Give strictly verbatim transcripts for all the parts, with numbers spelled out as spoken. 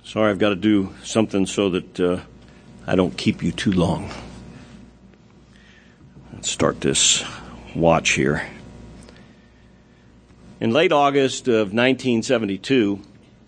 Sorry, I've got to do something so that uh, I don't keep you too long. Let's start this watch here. In late August of nineteen seventy-two,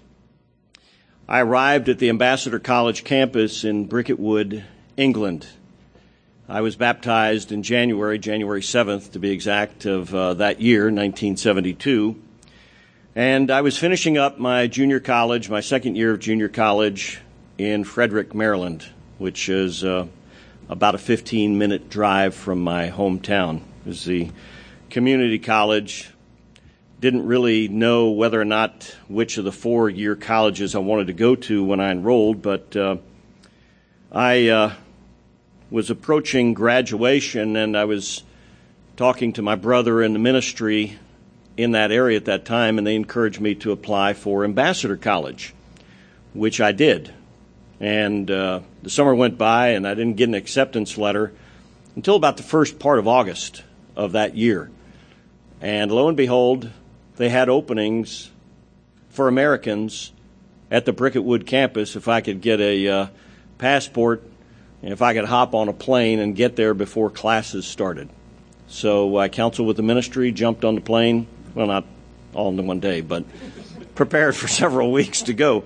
I arrived at the Ambassador College campus in Bricketwood, England. I was baptized in January, January seventh to be exact, of uh, that year, nineteen seventy-two. And I was finishing up my junior college, my second year of junior college in Frederick, Maryland, which is uh, about a fifteen-minute drive from my hometown. It was the community college. Didn't really know whether or not which of the four-year colleges I wanted to go to when I enrolled, but uh, I uh, was approaching graduation, and I was talking to my brother in the ministry in that area at that time, and they encouraged me to apply for Ambassador College, which I did. And uh, the summer went by, and I didn't get an acceptance letter until about the first part of August of that year. And lo and behold, they had openings for Americans at the Bricketwood campus if I could get a uh, passport and if I could hop on a plane and get there before classes started. So I counseled with the ministry, jumped on the plane, well, not all in one day, but prepared for several weeks to go.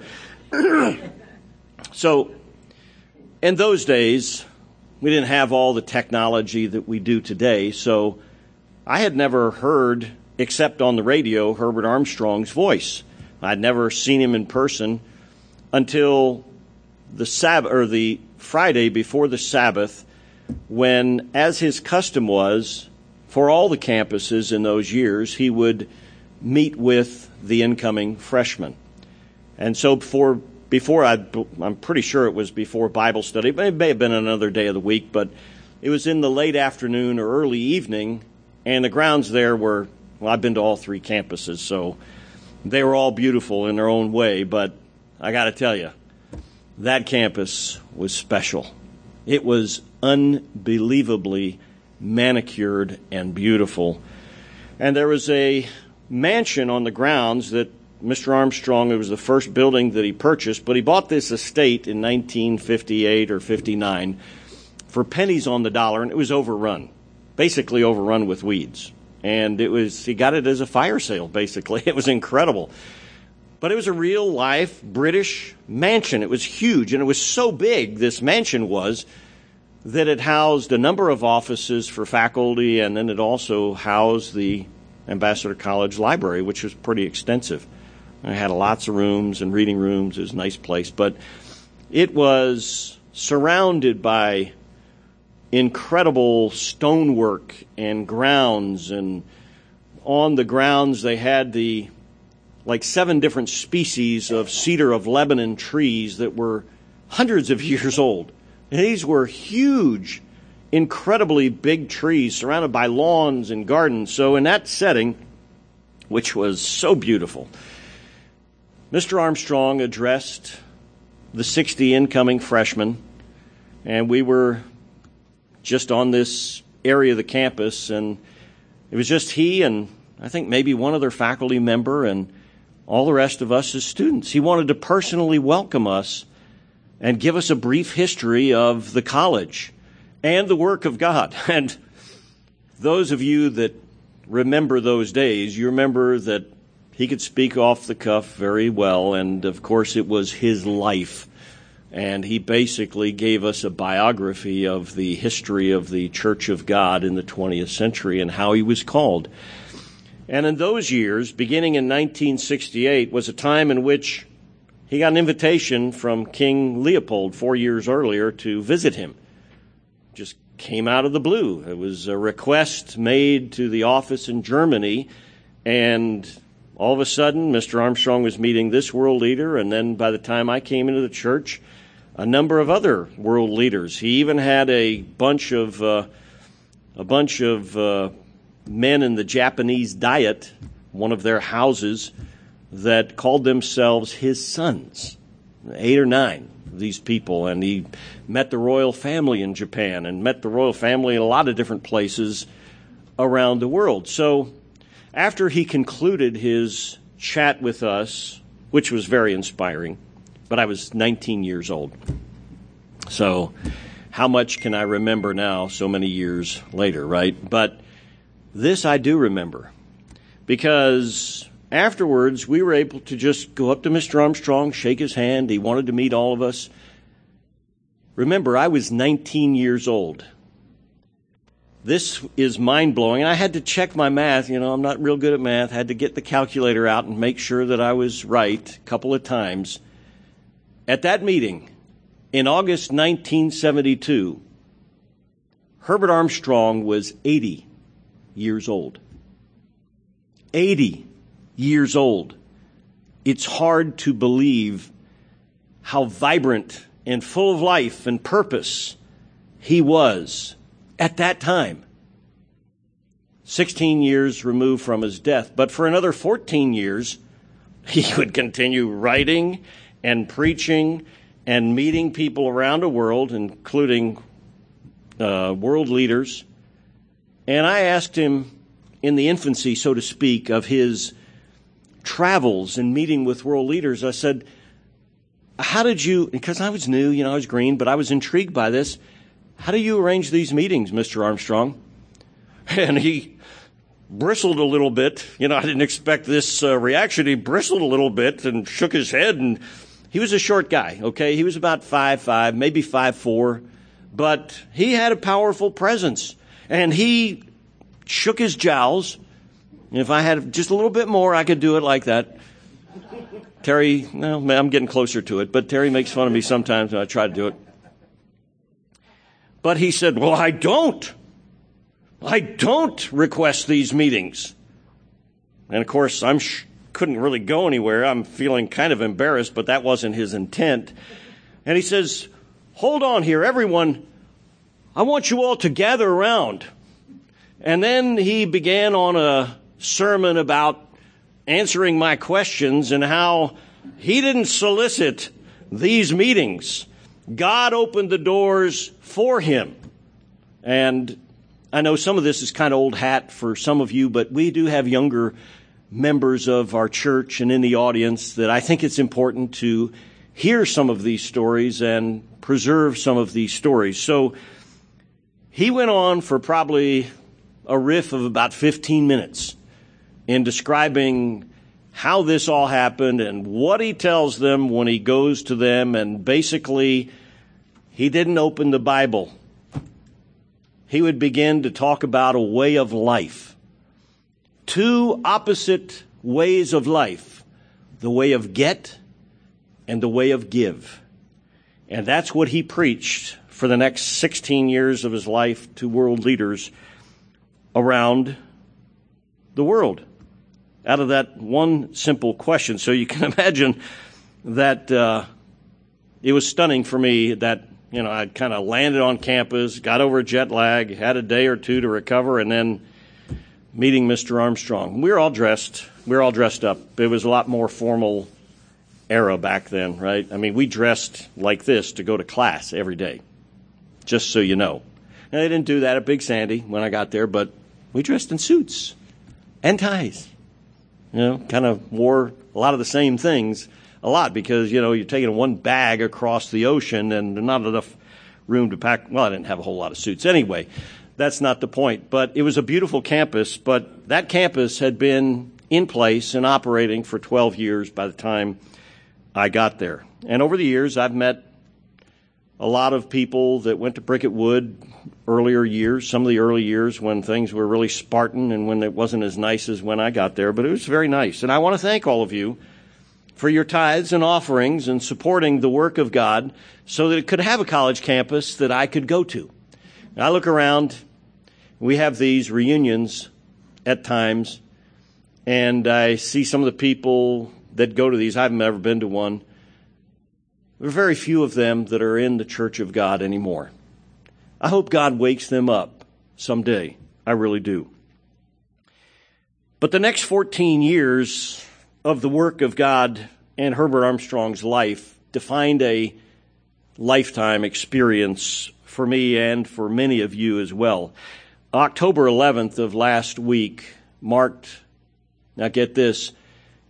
So in those days, we didn't have all the technology that we do today, so I had never heard, except on the radio, Herbert Armstrong's voice. I'd never seen him in person until the Sabbath, or the Friday before the Sabbath, when, as his custom was, for all the campuses in those years, he would meet with the incoming freshmen. And so before, before I, I'm pretty sure it was before Bible study, but it may have been another day of the week, but it was in the late afternoon or early evening, and the grounds there were, well, I've been to all three campuses, so they were all beautiful in their own way, but I got to tell you, that campus was special. It was unbelievably manicured and beautiful. And there was a mansion on the grounds that Mister Armstrong, it was the first building that he purchased, but he bought this estate in nineteen fifty-eight or fifty-nine for pennies on the dollar, and it was overrun, basically overrun with weeds. And it was, he got it as a fire sale, basically. It was incredible. But it was a real-life British mansion. It was huge, and it was so big, this mansion was, that it housed a number of offices for faculty, and then it also housed the Ambassador College Library, which was pretty extensive. It had lots of rooms and reading rooms. It was a nice place. But it was surrounded by incredible stonework and grounds, and on the grounds they had the like seven different species of cedar of Lebanon trees that were hundreds of years old. And these were huge, incredibly big trees surrounded by lawns and gardens. So in that setting, which was so beautiful, Mister Armstrong addressed the sixty incoming freshmen, and we were just on this area of the campus, and it was just he and I think maybe one other faculty member and all the rest of us as students. He wanted to personally welcome us and give us a brief history of the college and the work of God. And those of you that remember those days, you remember that he could speak off the cuff very well, and of course it was his life. And he basically gave us a biography of the history of the Church of God in the twentieth century and how he was called. And in those years, beginning in nineteen sixty-eight, was a time in which he got an invitation from King Leopold four years earlier to visit him. Just came out of the blue. It was a request made to the office in Germany, and all of a sudden, Mister Armstrong was meeting this world leader, and then by the time I came into the church, a number of other world leaders. He even had a bunch of uh, a bunch of uh, men in the Japanese Diet, one of their houses, that called themselves his sons, eight or nine of these people. And he met the royal family in Japan and met the royal family in a lot of different places around the world. So after he concluded his chat with us, which was very inspiring, but I was nineteen years old. So how much can I remember now so many years later, right? But this I do remember, because afterwards we were able to just go up to Mister Armstrong, shake his hand. He wanted to meet all of us. Remember, I was nineteen years old. This is mind-blowing. I had to check my math. You know, I'm not real good at math. I had to get the calculator out and make sure that I was right a couple of times. At that meeting, in August nineteen seventy-two, Herbert Armstrong was eighty years old. eighty years old. It's hard to believe how vibrant and full of life and purpose he was at that time. sixteen years removed from his death. But for another fourteen years, he would continue writing and preaching and meeting people around the world, including uh, world leaders. And I asked him, in the infancy, so to speak, of his travels and meeting with world leaders, I said, how did you, because I was new, you know, I was green, but I was intrigued by this. How do you arrange these meetings, Mister Armstrong? And he bristled a little bit. You know, I didn't expect this uh, reaction. He bristled a little bit and shook his head. And he was a short guy, okay? He was about five five, maybe five four. But he had a powerful presence. And he shook his jowls. If I had just a little bit more, I could do it like that. Terry, well, I'm getting closer to it, but Terry makes fun of me sometimes when I try to do it. But he said, well, I don't. I don't request these meetings. And of course, I sh- couldn't really go anywhere. I'm feeling kind of embarrassed, but that wasn't his intent. And he says, hold on here, everyone. I want you all to gather around. And then he began on a sermon about answering my questions and how he didn't solicit these meetings. God opened the doors for him. And I know some of this is kind of old hat for some of you, but we do have younger members of our church and in the audience that I think it's important to hear some of these stories and preserve some of these stories. So he went on for probably a riff of about fifteen minutes in describing how this all happened and what he tells them when he goes to them. And basically, he didn't open the Bible. He would begin to talk about a way of life. Two opposite ways of life. The way of get and the way of give. And that's what he preached for the next sixteen years of his life to world leaders around the world, out of that one simple question. So you can imagine that uh, it was stunning for me that, you know, I'd kind of landed on campus, got over jet lag, had a day or two to recover, and then meeting Mister Armstrong. We were all dressed. We were all dressed up. It was a lot more formal era back then, right? I mean, we dressed like this to go to class every day, just so you know. And they didn't do that at Big Sandy when I got there, but we dressed in suits and ties. You know, kind of wore a lot of the same things a lot because, you know, you're taking one bag across the ocean and not enough room to pack. Well, I didn't have a whole lot of suits. Anyway, that's not the point. But it was a beautiful campus. But that campus had been in place and operating for twelve years by the time I got there. And over the years, I've met a lot of people that went to Bricket Wood earlier years, some of the early years when things were really Spartan and when it wasn't as nice as when I got there, but it was very nice. And I want to thank all of you for your tithes and offerings and supporting the work of God so that it could have a college campus that I could go to. And I look around, we have these reunions at times, and I see some of the people that go to these. I've never been to one. There are very few of them that are in the Church of God anymore. I hope God wakes them up someday. I really do. But the next fourteen years of the work of God and Herbert Armstrong's life defined a lifetime experience for me and for many of you as well. October eleventh of last week marked, now get this,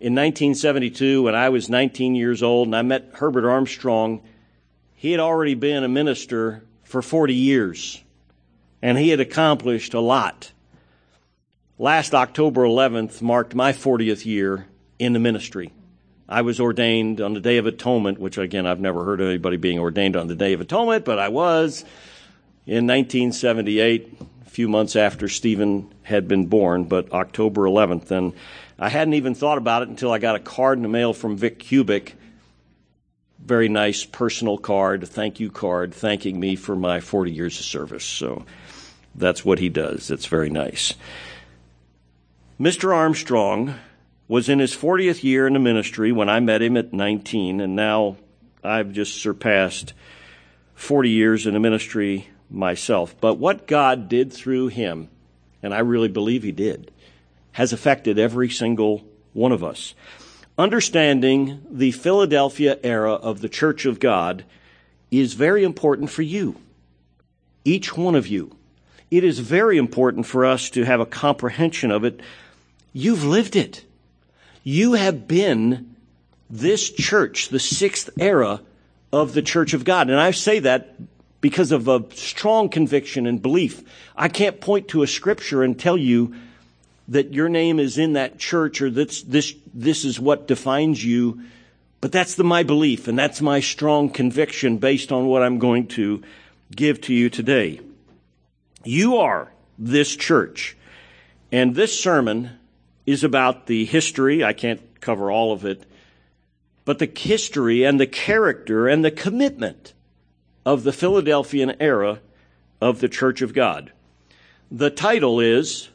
in nineteen seventy-two, when I was nineteen years old and I met Herbert Armstrong, he had already been a minister for forty years, and he had accomplished a lot. Last October eleventh marked my fortieth year in the ministry. I was ordained on the Day of Atonement, which, again, I've never heard of anybody being ordained on the Day of Atonement, but I was in nineteen seventy-eight, a few months after Stephen had been born, but October eleventh. And I hadn't even thought about it until I got a card in the mail from Vic Cubic. Very nice personal card, a thank you card, thanking me for my forty years of service. So that's what he does. It's very nice. Mister Armstrong was in his fortieth year in the ministry when I met him at nineteen, and now I've just surpassed forty years in the ministry myself. But what God did through him, and I really believe he did, has affected every single one of us. Understanding the Philadelphia era of the Church of God is very important for you, each one of you. It is very important for us to have a comprehension of it. You've lived it. You have been this church, the sixth era of the Church of God. And I say that because of a strong conviction and belief. I can't point to a scripture and tell you that your name is in that church or that's, this this is what defines you. But that's the, my belief, and that's my strong conviction based on what I'm going to give to you today. You are this church. And this sermon is about the history. I can't cover all of it. But the history and the character and the commitment of the Philadelphian era of the Church of God. The title is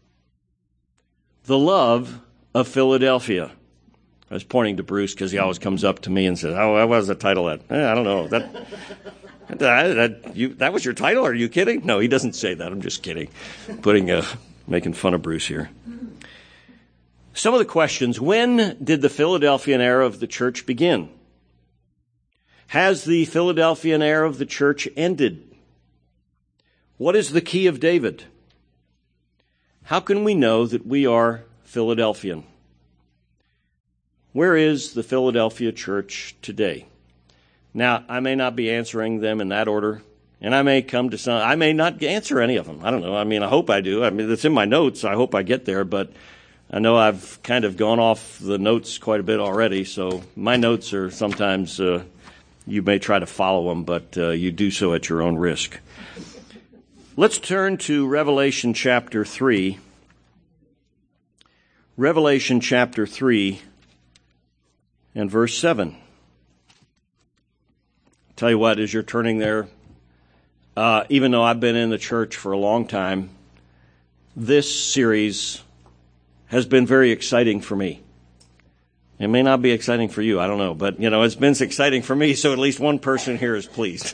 The Love of Philadelphia. I was pointing to Bruce because he always comes up to me and says, oh, what was the title of that? Eh, I don't know. That, that, that, you, that was your title? Are you kidding? No, he doesn't say that. I'm just kidding. Putting a, making fun of Bruce here. Some of the questions. When did the Philadelphian era of the church begin? Has the Philadelphian era of the church ended? What is the key of David? How can we know that we are Philadelphian? Where is the Philadelphia church today? Now, I may not be answering them in that order, and I may come to some, I may not answer any of them. I don't know. I mean, I hope I do. I mean, it's in my notes. I hope I get there, but I know I've kind of gone off the notes quite a bit already, so my notes are sometimes, uh, you may try to follow them, but uh, you do so at your own risk. Let's turn to Revelation chapter three. Revelation chapter three and verse seven. Tell you what, as you're turning there, uh, even though I've been in the church for a long time, this series has been very exciting for me. It may not be exciting for you, I don't know, but, you know, it's been exciting for me, so at least one person here is pleased.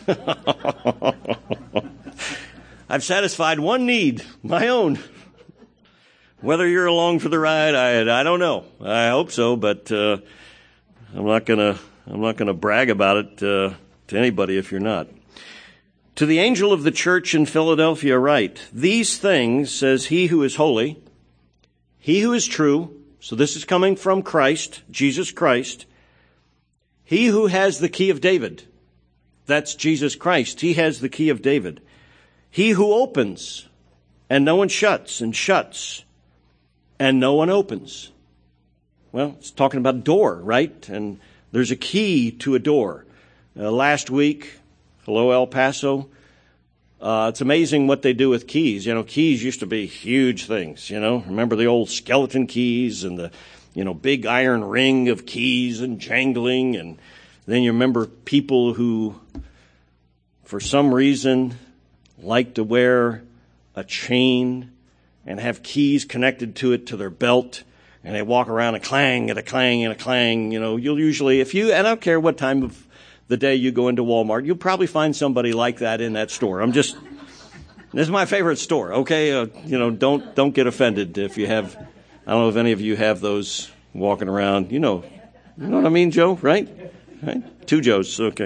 I've satisfied one need, my own. Whether you're along for the ride, I I don't know. I hope so, but uh, I'm not gonna I'm not gonna brag about it uh, to anybody if you're not. To the angel of the church in Philadelphia write, these things says he who is holy, he who is true, so this is coming from Christ, Jesus Christ, he who has the key of David, that's Jesus Christ, he has the key of David, he who opens and no one shuts, and shuts and no one opens. Well, it's talking about a door, right? And there's a key to a door. Uh, last week, hello El Paso, Uh, it's amazing what they do with keys. You know, keys used to be huge things, you know. Remember the old skeleton keys and the, you know, big iron ring of keys and jangling. And then you remember people who, for some reason, like to wear a chain and have keys connected to it to their belt. And they walk around a clang and a clang and a clang. You know, you'll usually, if you, and I don't care what time of the day you go into Walmart, you'll probably find somebody like that in that store. I'm just, this is my favorite store, okay? Uh, you know, don't don't get offended if you have, I don't know if any of you have those walking around. You know, you know what I mean, Joe, right? Right? Two Joes, okay.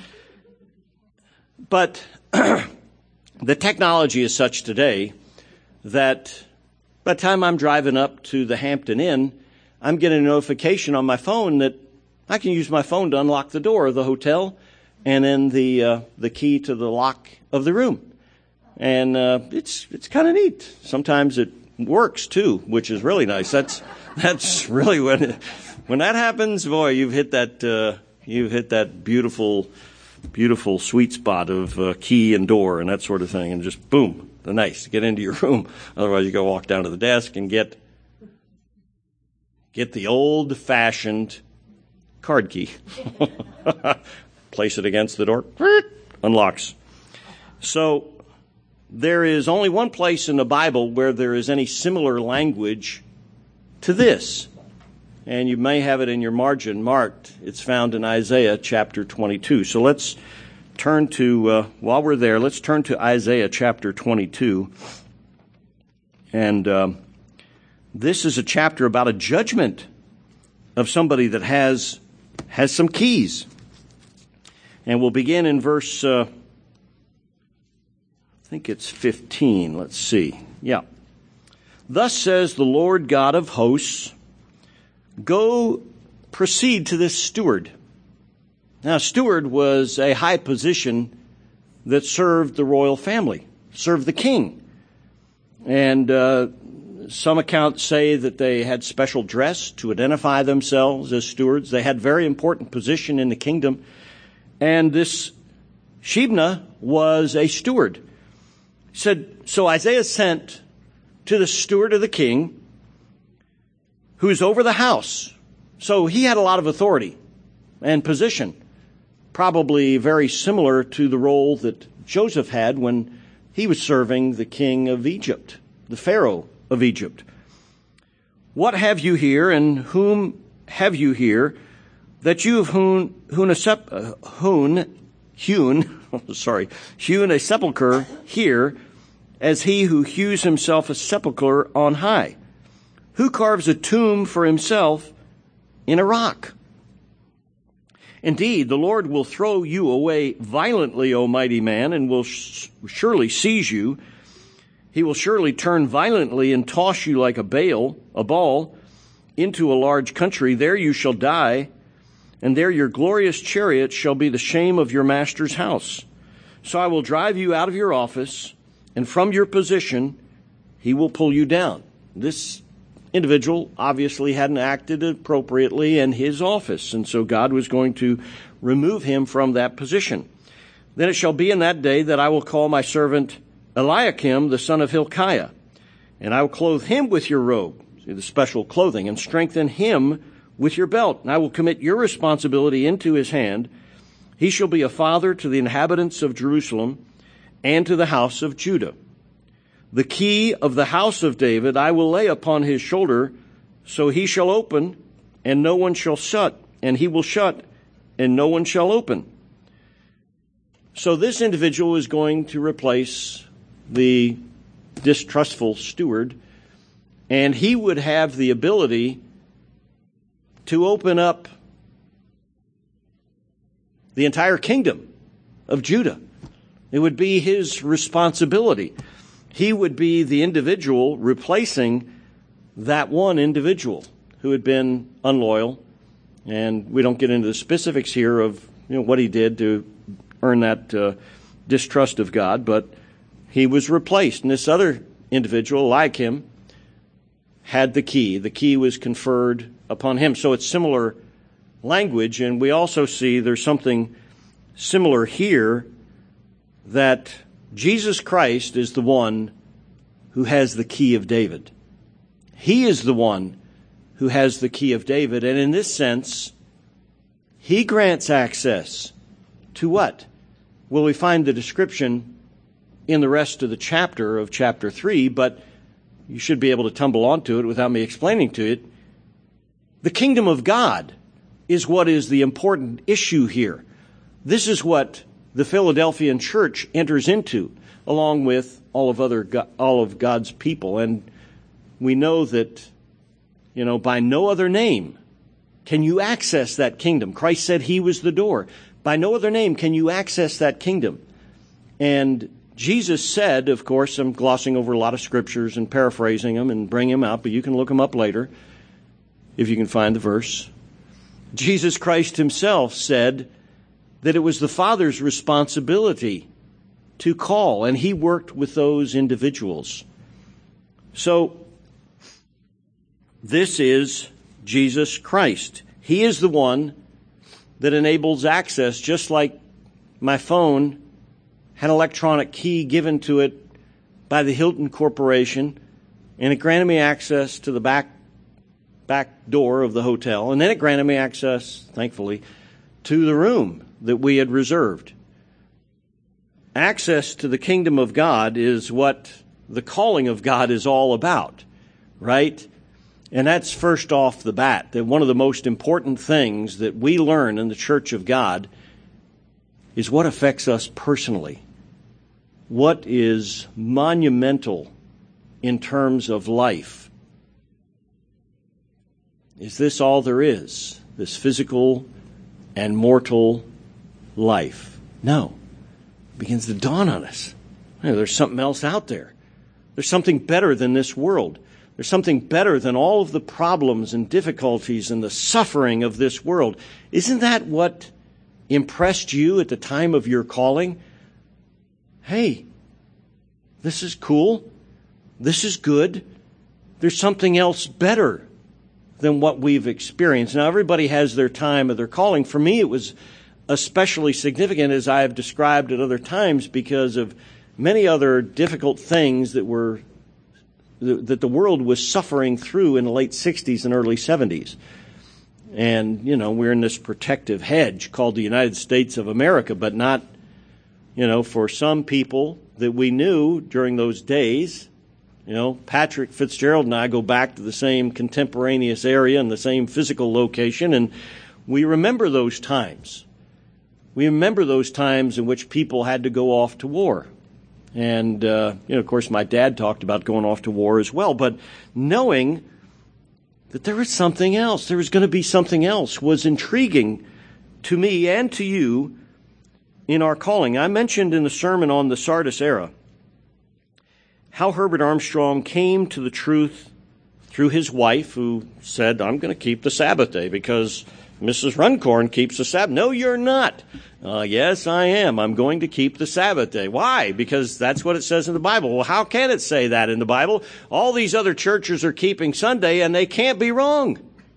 But the technology is such today that by the time I'm driving up to the Hampton Inn, I'm getting a notification on my phone that I can use my phone to unlock the door of the hotel and then the uh, the key to the lock of the room. And uh, it's it's kind of neat. Sometimes it works too, which is really nice. That's that's really when it, when that happens, boy, you've hit that uh, you've hit that beautiful beautiful sweet spot of uh, key and door and that sort of thing, and just boom, the nice get into your room. Otherwise, you go walk down to the desk and get get the old-fashioned card key. Place it against the door, unlocks. So there is only one place in the Bible where there is any similar language to this. And you may have it in your margin marked. It's found in Isaiah chapter twenty-two. So let's turn to, uh, while we're there, let's turn to Isaiah chapter twenty-two. And um, this is a chapter about a judgment of somebody that has has some keys. And we'll begin in verse, uh, I think it's fifteen. Let's see. Yeah. Thus says the Lord God of hosts, go proceed to this steward. Now, steward was a high position that served the royal family, served the king. And uh, some accounts say that they had special dress to identify themselves as stewards. They had very important position in the kingdom. And this Shebna was a steward. He said, so Isaiah sent to the steward of the king, who's over the house. So he had a lot of authority and position, probably very similar to the role that Joseph had when he was serving the king of Egypt, the Pharaoh of Egypt. What have you here, and whom have you here, that you have hewn, hewn a sep, uh, hewn, hewn, sorry, hewn a sepulchre here, as he who hews himself a sepulchre on high? Who carves a tomb for himself in a rock? Indeed, the Lord will throw you away violently, O mighty man, and will sh- surely seize you. He will surely turn violently and toss you like a bale, a ball, into a large country. There you shall die, and there your glorious chariot shall be the shame of your master's house. So I will drive you out of your office, and from your position he will pull you down. This individual obviously hadn't acted appropriately in his office, and so God was going to remove him from that position. Then it shall be in that day that I will call my servant Eliakim, the son of Hilkiah, and I will clothe him with your robe, see the special clothing, and strengthen him with your belt. And I will commit your responsibility into his hand. He shall be a father to the inhabitants of Jerusalem and to the house of Judah. The key of the house of David I will lay upon his shoulder, so he shall open, and no one shall shut, and he will shut, and no one shall open. So this individual is going to replace the distrustful steward, and he would have the ability to open up the entire kingdom of Judah. It would be his responsibility. He would be the individual replacing that one individual who had been unloyal. And we don't get into the specifics here of you know what he did to earn that uh, distrust of God, but he was replaced. And this other individual, Eliakim, had the key. The key was conferred upon him. So it's similar language, and we also see there's something similar here, that Jesus Christ is the one who has the key of David. He is the one who has the key of David, and in this sense, he grants access to what? Well, we find the description in the rest of the chapter of chapter three, but you should be able to tumble onto it without me explaining to it. The kingdom of God is what is the important issue here. This is what the Philadelphian church enters into, along with all of other all of God's people. And we know that, you know, by no other name can you access that kingdom. Christ said he was the door. By no other name can you access that kingdom. And Jesus said, of course, I'm glossing over a lot of scriptures and paraphrasing them and bringing them out, but you can look them up later. if you can find the verse. Jesus Christ himself said that it was the Father's responsibility to call, and he worked with those individuals. So, this is Jesus Christ. He is the one that enables access, just like my phone had an electronic key given to it by the Hilton Corporation, and it granted me access to the back back door of the hotel, and then it granted me access, thankfully, to the room that we had reserved. Access to the kingdom of God is what the calling of God is all about, right? And that's first off the bat, that one of the most important things that we learn in the Church of God is what affects us personally. What is monumental in terms of life? Is this all there is? This physical and mortal life? No. It begins to dawn on us. You know, there's something else out there. There's something better than this world. There's something better than all of the problems and difficulties and the suffering of this world. Isn't that what impressed you at the time of your calling? Hey, this is cool. This is good. There's something else better than what we've experienced. Now, everybody has their time of their calling. For me, it was especially significant, as I have described at other times, because of many other difficult things that were that the world was suffering through in the late sixties and early seventies. And, you know, we're in this protective hedge called the United States of America, but not, you know, for some people that we knew during those days. You know, Patrick Fitzgerald and I go back to the same contemporaneous area and the same physical location, and we remember those times. We remember those times in which people had to go off to war. And, uh, you know, of course, my dad talked about going off to war as well, but knowing that there was something else, there was going to be something else, was intriguing to me and to you in our calling. I mentioned in the sermon on the Sardis era how Herbert Armstrong came to the truth through his wife, who said, I'm going to keep the Sabbath day because Missus Runcorn keeps the Sabbath. No, you're not. Uh, yes, I am. I'm going to keep the Sabbath day. Why? Because that's what it says in the Bible. Well, how can it say that in the Bible? All these other churches are keeping Sunday, and they can't be wrong.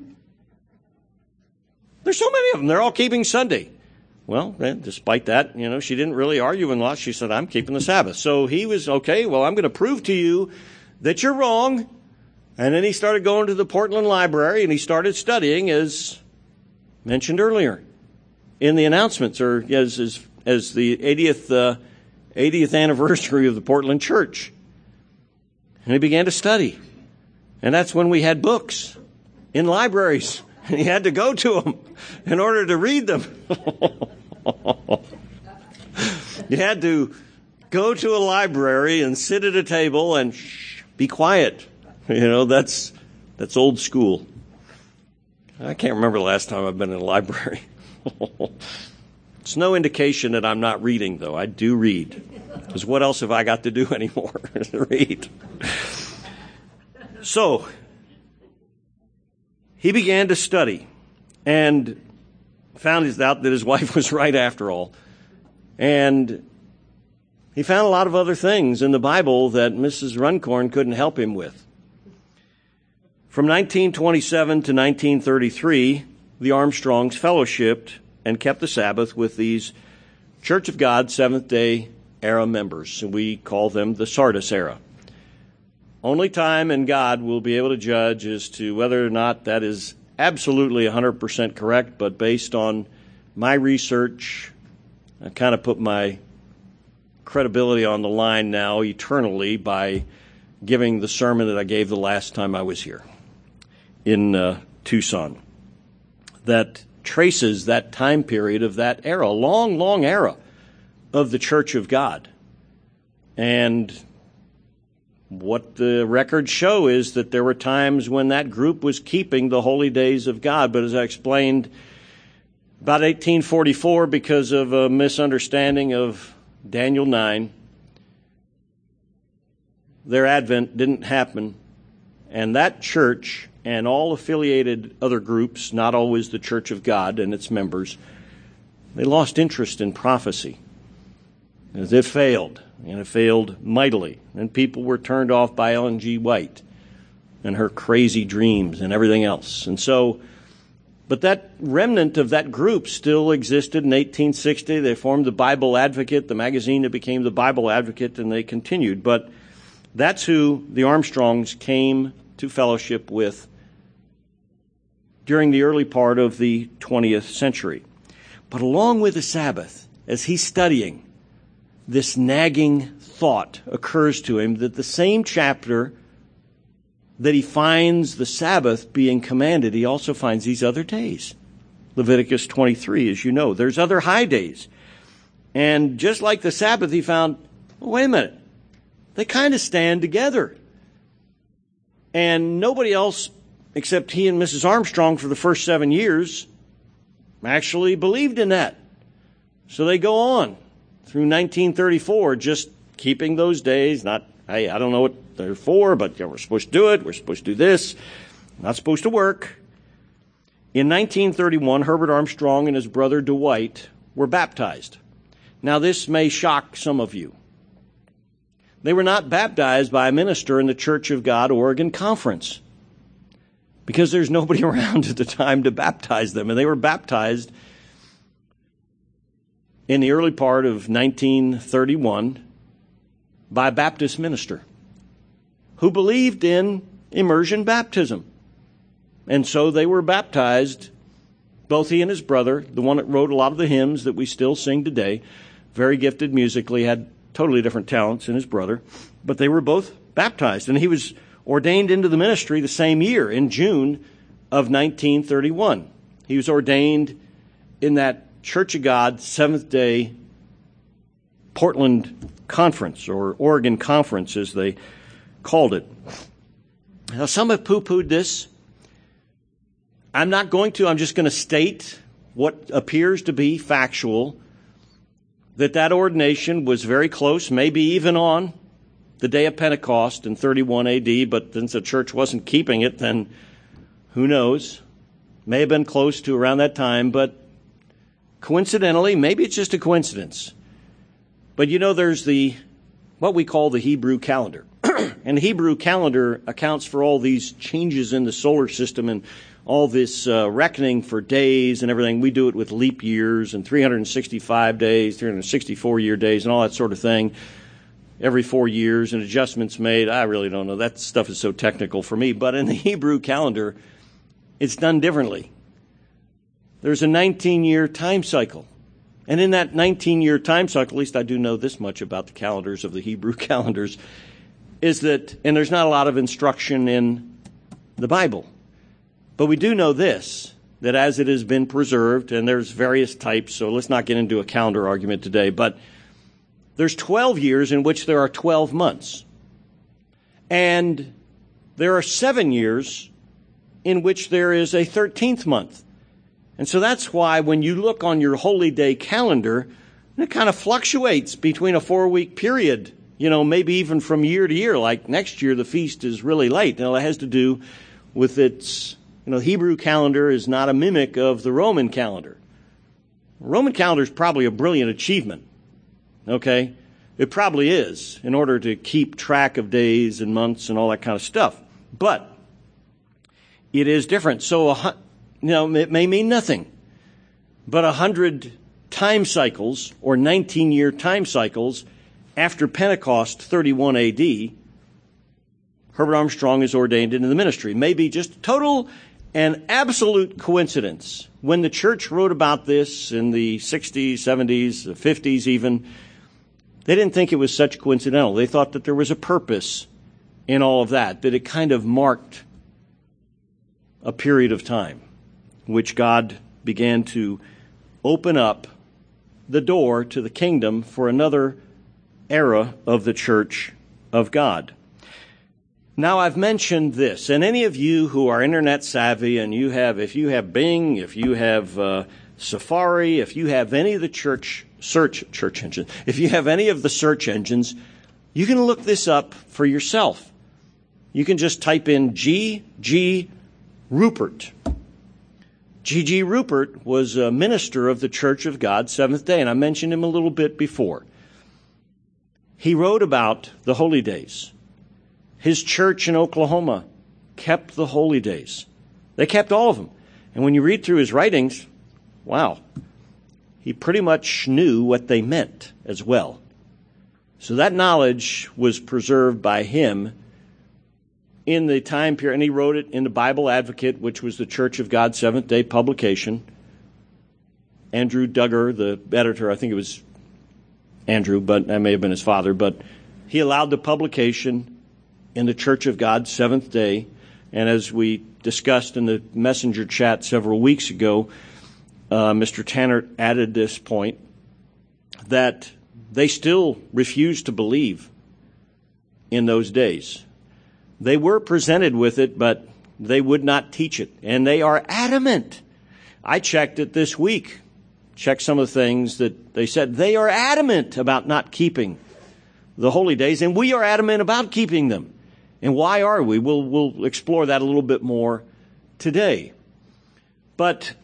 There's so many of them. They're all keeping Sunday. Well, despite that, you know, she didn't really argue in law. She said, I'm keeping the Sabbath. So he was, okay, well, I'm going to prove to you that you're wrong. And then he started going to the Portland Library, and he started studying, as mentioned earlier, in the announcements, or as as, as the eightieth, uh, eightieth anniversary of the Portland Church. And he began to study. And that's when we had books in libraries. And he had to go to them in order to read them. You had to go to a library and sit at a table and shh, be quiet. You know, that's that's old school. I can't remember the last time I've been in a library. It's no indication that I'm not reading, though. I do read. Because what else have I got to do anymore? Read. So, he began to study and found out that his wife was right after all. And he found a lot of other things in the Bible that Missus Runcorn couldn't help him with. From nineteen twenty-seven to nineteen thirty-three, the Armstrongs fellowshipped and kept the Sabbath with these Church of God Seventh-day era members, and we call them the Sardis era. Only time and God will be able to judge as to whether or not that is absolutely one hundred percent correct, but based on my research, I kind of put my credibility on the line now eternally by giving the sermon that I gave the last time I was here in uh, Tucson, that traces that time period of that era, long, long era of the Church of God. And what the records show is that there were times when that group was keeping the holy days of God. But as I explained, about eighteen forty-four, because of a misunderstanding of Daniel nine, their advent didn't happen. And that church and all affiliated other groups, not always the Church of God and its members, they lost interest in prophecy. As it failed, and it failed mightily. And people were turned off by Ellen G. White and her crazy dreams and everything else. And so, but that remnant of that group still existed in eighteen sixty. They formed the Bible Advocate, the magazine that became the Bible Advocate, and they continued. But that's who the Armstrongs came to fellowship with during the early part of the twentieth century. But along with the Sabbath, as he's studying, this nagging thought occurs to him that the same chapter that he finds the Sabbath being commanded, he also finds these other days. Leviticus twenty-three, as you know, there's other high days. And just like the Sabbath, he found, well, wait a minute, they kind of stand together. And nobody else except he and Missus Armstrong for the first seven years actually believed in that. So they go on through nineteen thirty-four, just keeping those days, not, hey, I don't know what they're for, but yeah, we're supposed to do it, we're supposed to do this, not supposed to work. In nineteen thirty-one, Herbert Armstrong and his brother Dwight were baptized. Now, this may shock some of you. They were not baptized by a minister in the Church of God Oregon Conference, because there's nobody around at the time to baptize them. And they were baptized in the early part of nineteen thirty-one by a Baptist minister who believed in immersion baptism. And so they were baptized, both he and his brother, the one that wrote a lot of the hymns that we still sing today, very gifted musically, had totally different talents than his brother, but they were both baptized. And he was ordained into the ministry the same year, in June of nineteen thirty-one. He was ordained in that Church of God Seventh-day Portland Conference, or Oregon Conference as they called it. Now, some have poo-pooed this. I'm not going to. I'm just going to state what appears to be factual, that that ordination was very close, maybe even on the day of Pentecost in thirty-one A D, but since the church wasn't keeping it, then who knows? May have been close to around that time, but coincidentally, maybe it's just a coincidence. But you know, there's the, what we call the Hebrew calendar. And the Hebrew calendar accounts for all these changes in the solar system and all this uh, reckoning for days and everything. We do it with leap years and three hundred sixty-five days, three hundred sixty-four year days and all that sort of thing. Every four years and adjustments made. I really don't know. That stuff is so technical for me. But in the Hebrew calendar, it's done differently. There's a nineteen year time cycle. And in that nineteen year time cycle, at least I do know this much about the calendars of the Hebrew calendars, is that, and there's not a lot of instruction in the Bible, but we do know this, that as it has been preserved, and there's various types, so let's not get into a calendar argument today, but there's twelve years in which there are twelve months. And there are seven years in which there is a thirteenth month. And so that's why when you look on your holy day calendar, it kind of fluctuates between a four-week period, you know, maybe even from year to year. Like next year, the feast is really late. Now, it has to do with its, you know, Hebrew calendar is not a mimic of the Roman calendar. The Roman calendar is probably a brilliant achievement, okay? It probably is, in order to keep track of days and months and all that kind of stuff. But it is different. So, a, you know, it may mean nothing, but a hundred time cycles or nineteen year time cycles after Pentecost, thirty-one A D, Herbert Armstrong is ordained into the ministry. Maybe just total and absolute coincidence. When the church wrote about this in the sixties, seventies, fifties even, they didn't think it was such coincidental. They thought that there was a purpose in all of that, that it kind of marked a period of time which God began to open up the door to the kingdom for another era of the church of God. Now, I've mentioned this, and any of you who are internet savvy, and you have, if you have Bing, if you have uh, Safari, if you have any of the church search church engines, if you have any of the search engines, you can look this up for yourself. You can just type in G G Rupert. G G Rupert was a minister of the Church of God Seventh Day, and I mentioned him a little bit before. He wrote about the holy days. His church in Oklahoma kept the holy days. They kept all of them. And when you read through his writings, wow, he pretty much knew what they meant as well. So that knowledge was preserved by him in the time period, and he wrote it in the Bible Advocate, which was the Church of God Seventh Day publication. Andrew Duggar, the editor, I think it was Andrew, but that may have been his father, but he allowed the publication in the Church of God Seventh Day. And as we discussed in the messenger chat several weeks ago, uh, Mister Tanner added this point that they still refused to believe in those days. They were presented with it, but they would not teach it. And they are adamant. I checked it this week. Checked some of the things that they said. They are adamant about not keeping the holy days, and we are adamant about keeping them. And why are we? We'll, we'll explore that a little bit more today. But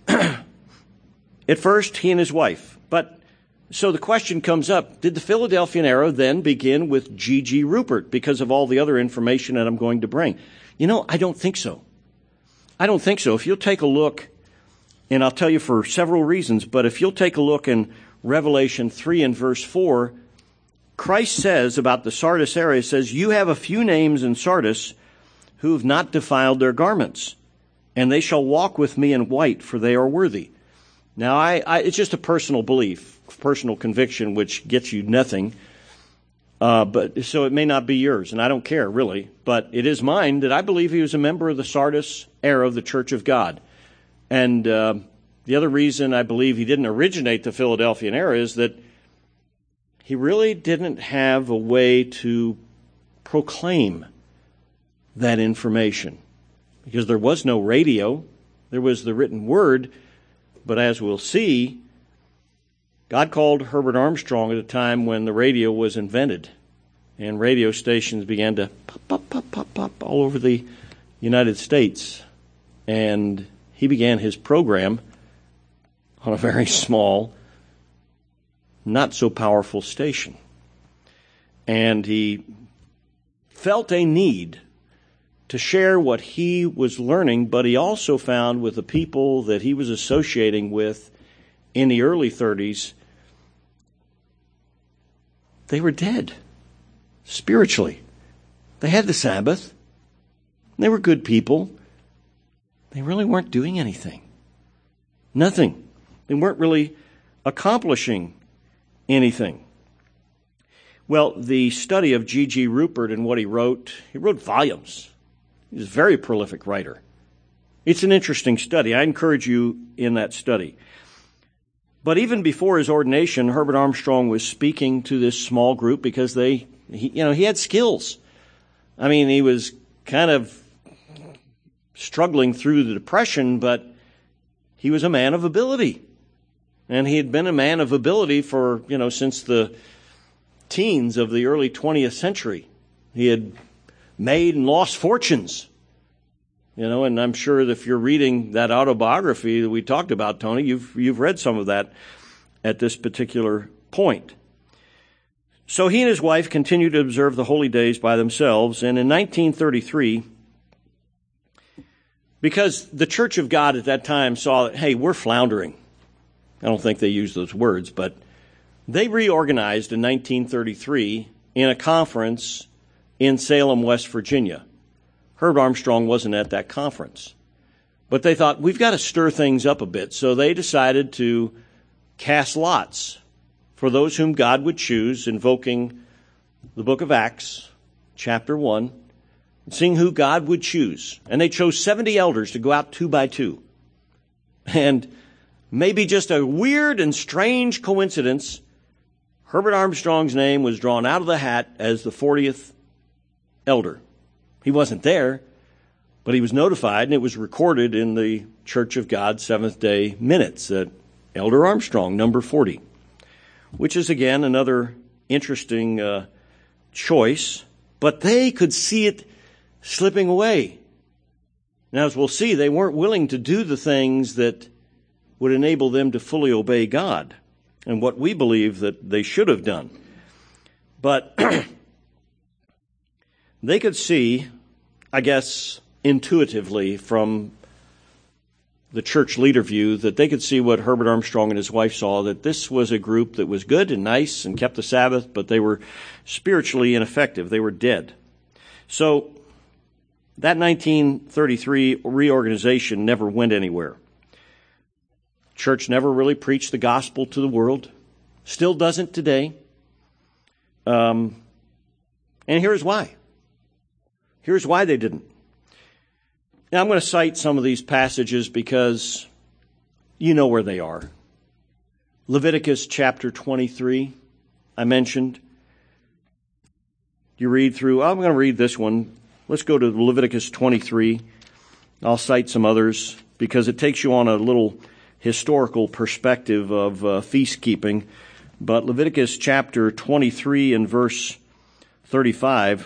at first, he and his wife. But so the question comes up, did the Philadelphian era then begin with G G Rupert because of all the other information that I'm going to bring? You know, I don't think so. I don't think so. If you'll take a look, and I'll tell you for several reasons, but if you'll take a look in Revelation three and verse four, Christ says about the Sardis area, says, you have a few names in Sardis who have not defiled their garments, and they shall walk with me in white, for they are worthy. Now, I, I, it's just a personal belief, personal conviction, which gets you nothing. Uh, but so it may not be yours, and I don't care, really. But it is mine that I believe he was a member of the Sardis era of the Church of God. And uh, the other reason I believe he didn't originate the Philadelphian era is that he really didn't have a way to proclaim that information. Because there was no radio, there was the written word, but as we'll see, God called Herbert Armstrong at a time when the radio was invented, and radio stations began to pop, pop, pop, pop, pop all over the United States. And he began his program on a very small, not so powerful station. And he felt a need to share what he was learning, but he also found with the people that he was associating with in the early thirties, they were dead spiritually. They had the Sabbath. They were good people. They really weren't doing anything. Nothing. They weren't really accomplishing anything. Well, the study of G G Rupert and what he wrote, he wrote volumes. He was a very prolific writer. It's an interesting study. I encourage you in that study. But even before his ordination, Herbert Armstrong was speaking to this small group because they, he, you know, he had skills. I mean, he was kind of struggling through the depression, but he was a man of ability. And he had been a man of ability for, you know, since the teens of the early twentieth century. He had made and lost fortunes. You know, and I'm sure that if you're reading that autobiography that we talked about, Tony, you've you've read some of that at this particular point. So he and his wife continued to observe the holy days by themselves, and in nineteen thirty-three, because the Church of God at that time saw that, hey, we're floundering. I don't think they used those words, but they reorganized in nineteen thirty-three in a conference in Salem, West Virginia. Herbert Armstrong wasn't at that conference. But they thought, we've got to stir things up a bit. So they decided to cast lots for those whom God would choose, invoking the book of Acts, chapter one, seeing who God would choose. And they chose seventy elders to go out two by two. And maybe just a weird and strange coincidence, Herbert Armstrong's name was drawn out of the hat as the fortieth elder. He wasn't there, but he was notified, and it was recorded in the Church of God Seventh-day Minutes that Elder Armstrong, number forty, which is, again, another interesting uh, choice. But they could see it slipping away. Now, as we'll see, they weren't willing to do the things that would enable them to fully obey God and what we believe that they should have done. But they could see, I guess, intuitively from the church leader view, that they could see what Herbert Armstrong and his wife saw, that this was a group that was good and nice and kept the Sabbath, but they were spiritually ineffective. They were dead. So that nineteen thirty-three reorganization never went anywhere. Church never really preached the gospel to the world. Still doesn't today. Um, and here's why. Here's why they didn't. Now, I'm going to cite some of these passages because you know where they are. Leviticus chapter twenty-three, I mentioned. You read through, I'm going to read this one. Let's go to Leviticus twenty-three. I'll cite some others because it takes you on a little historical perspective of uh, feast keeping. But Leviticus chapter twenty-three and verse thirty-five,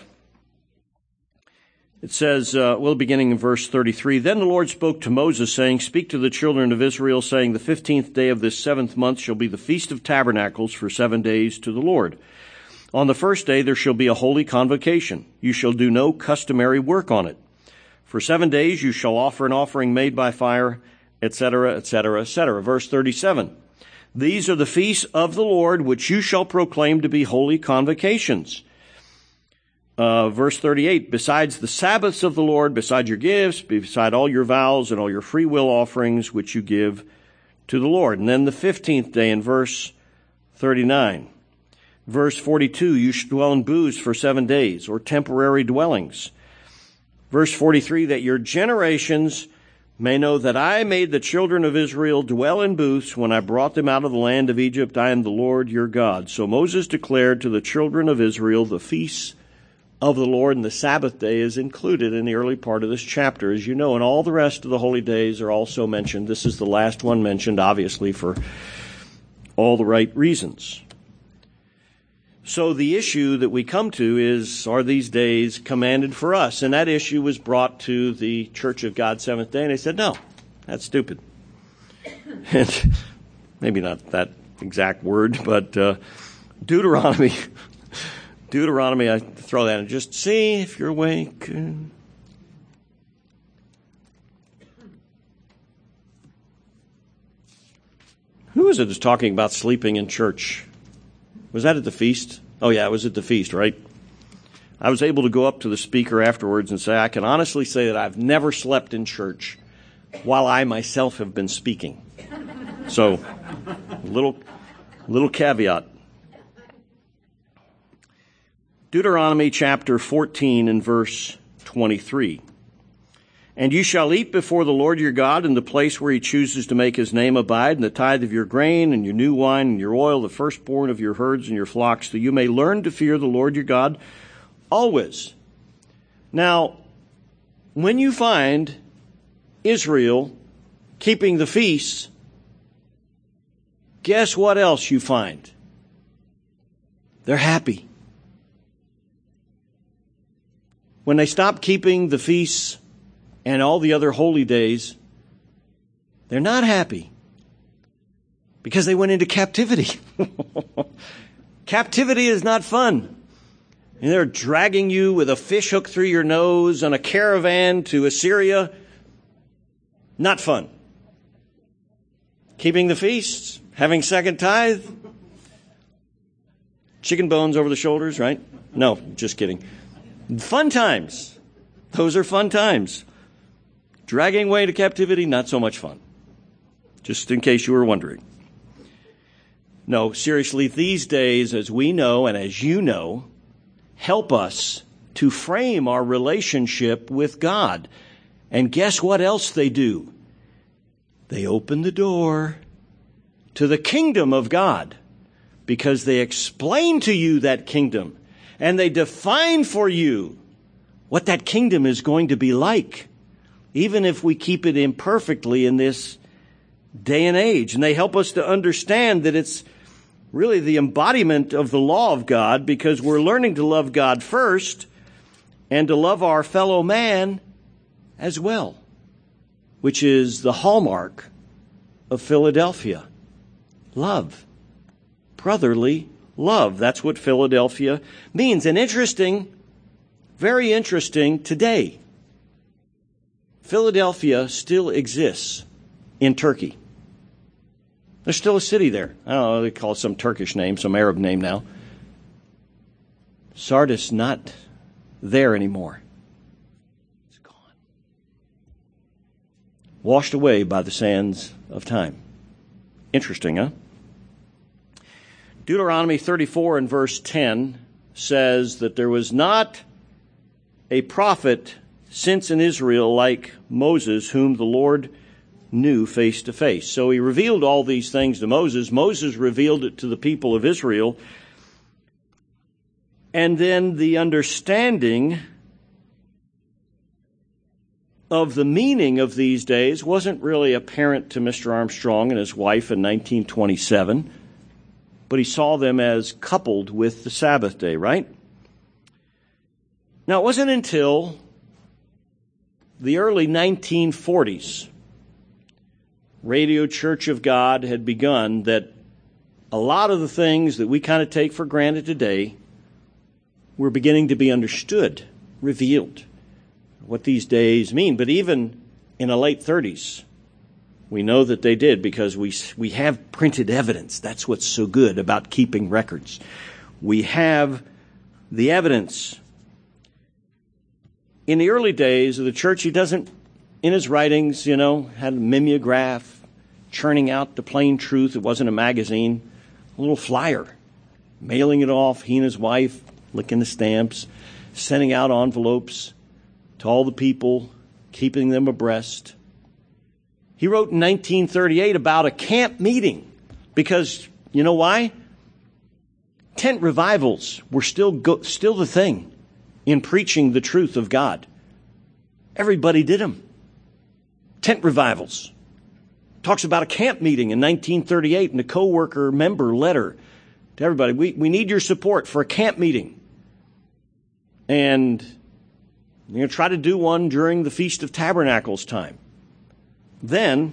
it says, uh, well, beginning in verse thirty-three, Then the Lord spoke to Moses, saying, Speak to the children of Israel, saying, The fifteenth day of this seventh month shall be the Feast of Tabernacles for seven days to the Lord. On the first day there shall be a holy convocation. You shall do no customary work on it. For seven days you shall offer an offering made by fire, et cetera, et cetera, et cetera. Verse thirty-seven, These are the feasts of the Lord, which you shall proclaim to be holy convocations. Uh, verse thirty-eight, Besides the Sabbaths of the Lord, beside your gifts, beside all your vows and all your free will offerings, which you give to the Lord. And then the fifteenth day in verse thirty-nine. Verse forty-two, you should dwell in booths for seven days, or temporary dwellings. Verse forty-three, that your generations may know that I made the children of Israel dwell in booths when I brought them out of the land of Egypt. I am the Lord your God. So Moses declared to the children of Israel the feasts of the Lord, and the Sabbath day is included in the early part of this chapter, as you know, and all the rest of the holy days are also mentioned. This is the last one mentioned, obviously, for all the right reasons. So the issue that we come to is, are these days commanded for us? And that issue was brought to the Church of God Seventh Day, and they said, no, that's stupid. And maybe not that exact word, but uh, Deuteronomy, Deuteronomy, I throw that in, just see if you're awake. Who is it that's talking about sleeping in church? Was that at the feast? Oh, yeah, it was at the feast, right? I was able to go up to the speaker afterwards and say, I can honestly say that I've never slept in church while I myself have been speaking. So, little, little caveat. Deuteronomy chapter fourteen and verse twenty-three. And you shall eat before the Lord your God in the place where he chooses to make his name abide, and the tithe of your grain, and your new wine, and your oil, the firstborn of your herds and your flocks, that you may learn to fear the Lord your God always. Now, when you find Israel keeping the feasts, guess what else you find? They're happy. When they stop keeping the feasts and all the other holy days, they're not happy because they went into captivity. Captivity is not fun. And they're dragging you with a fish hook through your nose on a caravan to Assyria. Not fun. Keeping the feasts, having second tithe, chicken bones over the shoulders, right? No, just kidding. Fun times. Those are fun times. Dragging away to captivity, not so much fun. Just in case you were wondering. No, seriously, these days, as we know and as you know, help us to frame our relationship with God. And guess what else they do? They open the door to the kingdom of God because they explain to you that kingdom and they define for you what that kingdom is going to be like, even if we keep it imperfectly in this day and age. And they help us to understand that it's really the embodiment of the law of God, because we're learning to love God first and to love our fellow man as well. which is the hallmark of Philadelphia. Love. Brotherly love. That's what Philadelphia means. And interesting, very interesting today, Philadelphia still exists in Turkey. There's still a city there. I don't know, they call it some Turkish name, some Arab name now. Sardis not there anymore. It's gone. Washed away by the sands of time. Interesting, huh? Deuteronomy thirty-four and verse ten says that there was not a prophet since in Israel like Moses, whom the Lord knew face to face. So he revealed all these things to Moses. Moses revealed it to the people of Israel. And then the understanding of the meaning of these days wasn't really apparent to Mister Armstrong and his wife in nineteen twenty-seven, but he saw them as coupled with the Sabbath day, right? Now, it wasn't until the early nineteen forties, Radio Church of God had begun, that a lot of the things that we kind of take for granted today were beginning to be understood, revealed, what these days mean. But even in the late thirties, we know that they did because we we have printed evidence. That's what's so good about keeping records. We have the evidence. In the early days of the church, he doesn't, in his writings, you know, had a mimeograph, churning out the plain truth. It wasn't a magazine, a little flyer, mailing it off, he and his wife, licking the stamps, sending out envelopes to all the people, keeping them abreast. He wrote in nineteen thirty-eight about a camp meeting because, you know why? Tent revivals were still go, still the thing in preaching the truth of God. Everybody did them. Tent revivals. Talks about a camp meeting in nineteen thirty-eight and a co-worker member letter to everybody. We, we need your support for a camp meeting. And you're going to try to do one during the Feast of Tabernacles time. Then,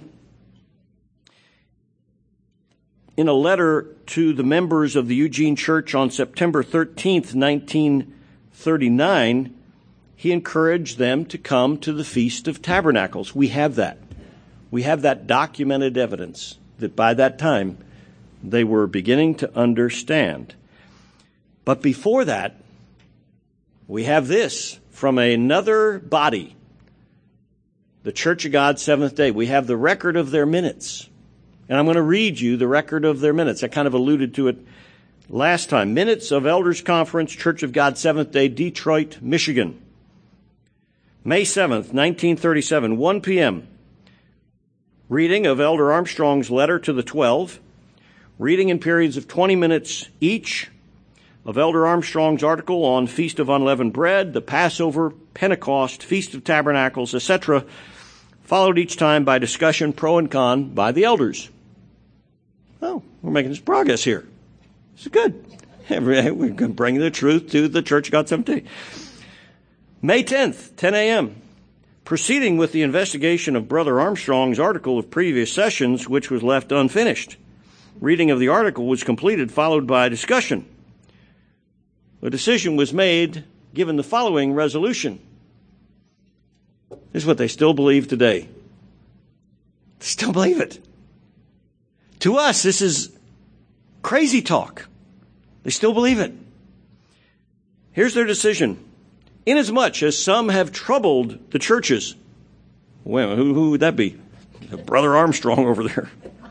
in a letter to the members of the Eugene Church on September thirteenth, nineteen thirty-nine, he encouraged them to come to the Feast of Tabernacles. We have that. We have that documented evidence that by that time they were beginning to understand. But before that, we have this from another body, the Church of God Seventh Day. We have the record of their minutes. And I'm going to read you the record of their minutes. I kind of alluded to it last time. Minutes of Elders Conference, Church of God Seventh Day, Detroit, Michigan. May seventh, nineteen thirty-seven, one p.m. Reading of Elder Armstrong's letter to the Twelve. Reading in periods of twenty minutes each of Elder Armstrong's article on Feast of Unleavened Bread, the Passover, Pentecost, Feast of Tabernacles, et cetera, followed each time by discussion pro and con by the elders. Oh, we're making some progress here. This is good. We're going to bring the truth to the Church of God Seventh Day. May tenth, ten a.m., proceeding with the investigation of Brother Armstrong's article of previous sessions, which was left unfinished. Reading of the article was completed, followed by discussion. A decision was made given the following resolution. This is what they still believe today. They still believe it. To us, this is crazy talk. They still believe it. Here's their decision. Inasmuch as some have troubled the churches. Well, who, who would that be? Brother Armstrong over there.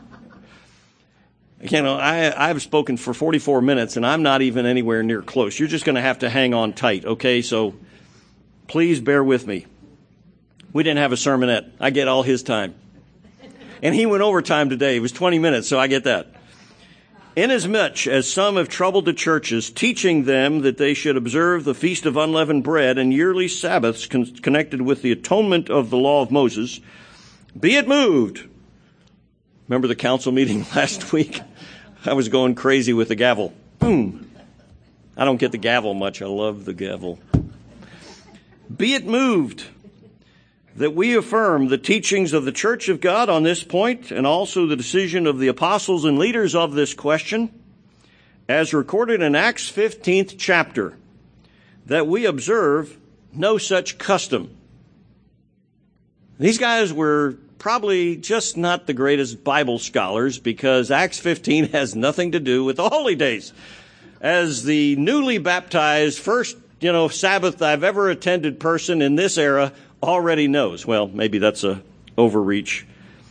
You know, I, I've spoken for forty-four minutes, and I'm not even anywhere near close. You're just going to have to hang on tight, okay? So please bear with me. We didn't have a sermonette. I get all his time. And he went overtime today. It was twenty minutes, so I get that. Inasmuch as some have troubled the churches, teaching them that they should observe the Feast of Unleavened Bread and yearly Sabbaths con- connected with the atonement of the law of Moses, be it moved. Remember the council meeting last week? I was going crazy with the gavel. Boom. I don't get the gavel much. I love the gavel. Be it moved that we affirm the teachings of the Church of God on this point and also the decision of the apostles and leaders of this question, as recorded in Acts fifteenth chapter, that we observe no such custom. These guys were probably just not the greatest Bible scholars, because Acts fifteen has nothing to do with the holy days. As the newly baptized, first, you know, Sabbath I've ever attended person in this era already knows. Well, maybe that's a overreach.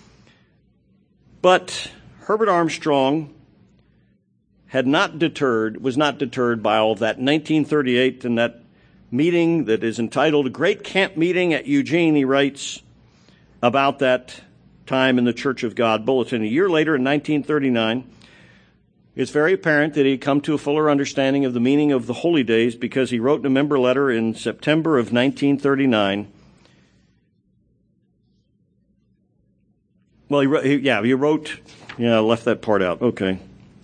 But Herbert Armstrong had not deterred, was not deterred by all of that. In nineteen thirty-eight, in that meeting that is entitled Great Camp Meeting at Eugene, he writes about that time in the Church of God Bulletin. A year later, in nineteen thirty-nine, it's very apparent that he had come to a fuller understanding of the meaning of the holy days, because he wrote in a member letter in September of nineteen thirty-nine. Well, he wrote, he, yeah, he wrote, yeah, I left that part out. Okay.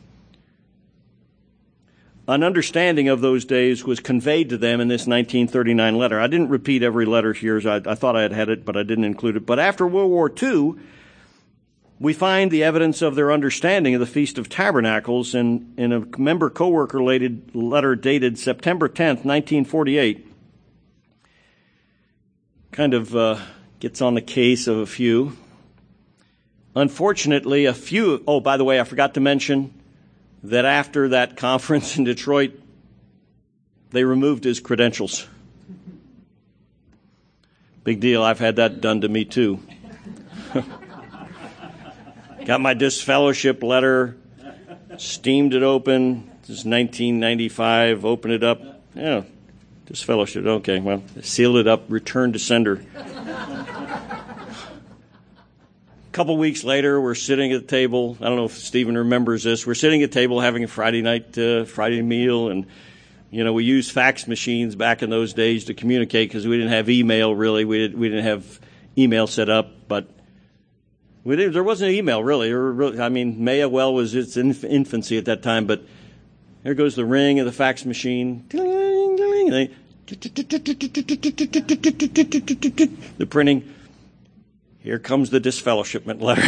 An understanding of those days was conveyed to them in this nineteen thirty-nine letter. I didn't repeat every letter here. I, I thought I had had it, but I didn't include it. But after World War Two, we find the evidence of their understanding of the Feast of Tabernacles in, in a member co-worker letter dated September tenth, nineteen forty-eight. Kind of uh, gets on the case of a few. Unfortunately, a few, oh, by the way, I forgot to mention that after that conference in Detroit, they removed his credentials. Big deal. I've had that done to me too. Got my disfellowship letter, steamed it open. This is nineteen ninety-five. Open it up. Yeah, disfellowship. Okay, well, sealed it up, returned to sender. A couple weeks later, we're sitting at the table. I don't know if Stephen remembers this. We're sitting at the table having a Friday night, uh, Friday meal, and you know we used fax machines back in those days to communicate, because we didn't have email really. We did, we didn't have email set up, but we didn't, there wasn't email really. Or really. I mean, A O L was its inf- infancy at that time. But there goes the ring of the fax machine. The printing. Here comes the disfellowshipment letter.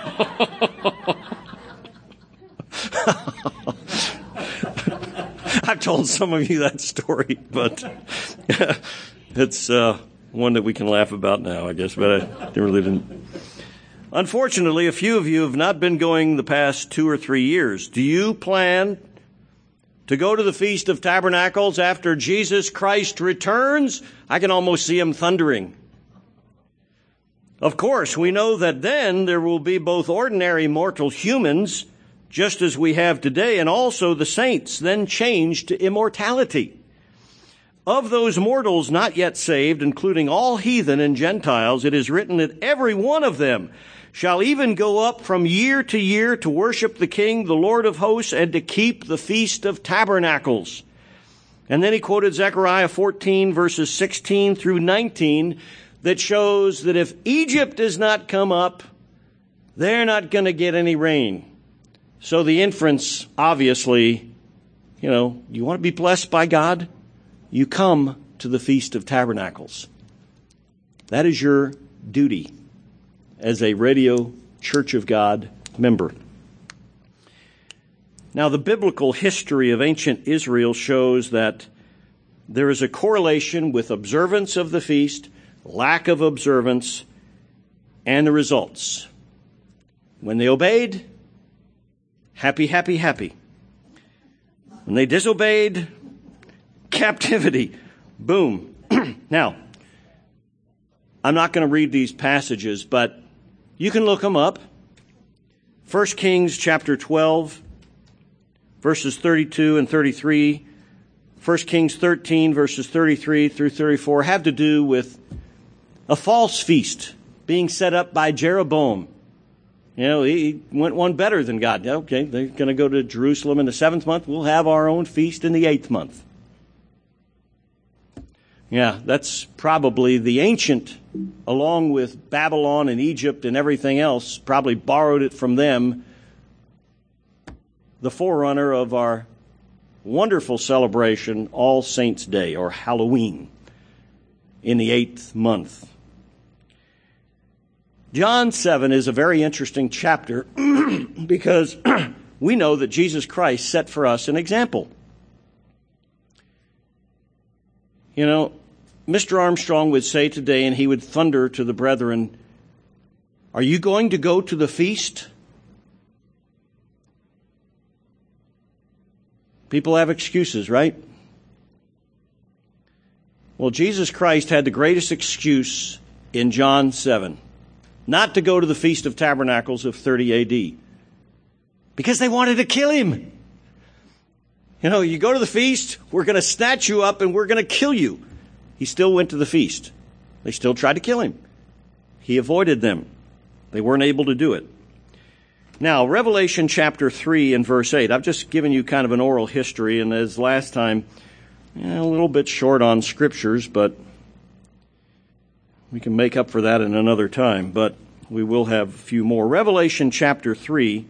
I've told some of you that story, but it's uh, one that we can laugh about now, I guess. But I really didn't. Unfortunately, a few of you have not been going the past two or three years. Do you plan to go to the Feast of Tabernacles after Jesus Christ returns? I can almost see him thundering. Of course, we know that then there will be both ordinary mortal humans, just as we have today, and also the saints, then changed to immortality. Of those mortals not yet saved, including all heathen and Gentiles, it is written that every one of them shall even go up from year to year to worship the King, the Lord of hosts, and to keep the Feast of Tabernacles. And then he quoted Zechariah fourteen, verses sixteen through nineteen, that shows that if Egypt does not come up, they're not going to get any rain. So the inference, obviously, you know, you want to be blessed by God? You come to the Feast of Tabernacles. That is your duty as a Radio Church of God member. Now, the biblical history of ancient Israel shows that there is a correlation with observance of the feast, lack of observance, and the results. When they obeyed, happy, happy, happy. When they disobeyed, captivity. Boom. Now, I'm not going to read these passages, but you can look them up. First Kings chapter twelve, verses thirty-two and thirty-three. First Kings thirteen, verses thirty-three through thirty-four have to do with a false feast being set up by Jeroboam. You know, he went one better than God. Okay, they're going to go to Jerusalem in the seventh month. We'll have our own feast in the eighth month. Yeah, that's probably the ancient, along with Babylon and Egypt and everything else, probably borrowed it from them, the forerunner of our wonderful celebration, All Saints' Day, or Halloween, in the eighth month. John seven is a very interesting chapter because we know that Jesus Christ set for us an example. You know, Mister Armstrong would say today, and he would thunder to the brethren, "Are you going to go to the feast?" People have excuses, right? Well, Jesus Christ had the greatest excuse in John seven, not to go to the Feast of Tabernacles of thirty A D, because they wanted to kill him. You know, you go to the feast, we're going to snatch you up and we're going to kill you. He still went to the feast. They still tried to kill him. He avoided them. They weren't able to do it. Now, Revelation chapter three and verse eight. I've just given you kind of an oral history, and as last time, yeah, a little bit short on scriptures, but we can make up for that in another time. But we will have a few more. Revelation chapter three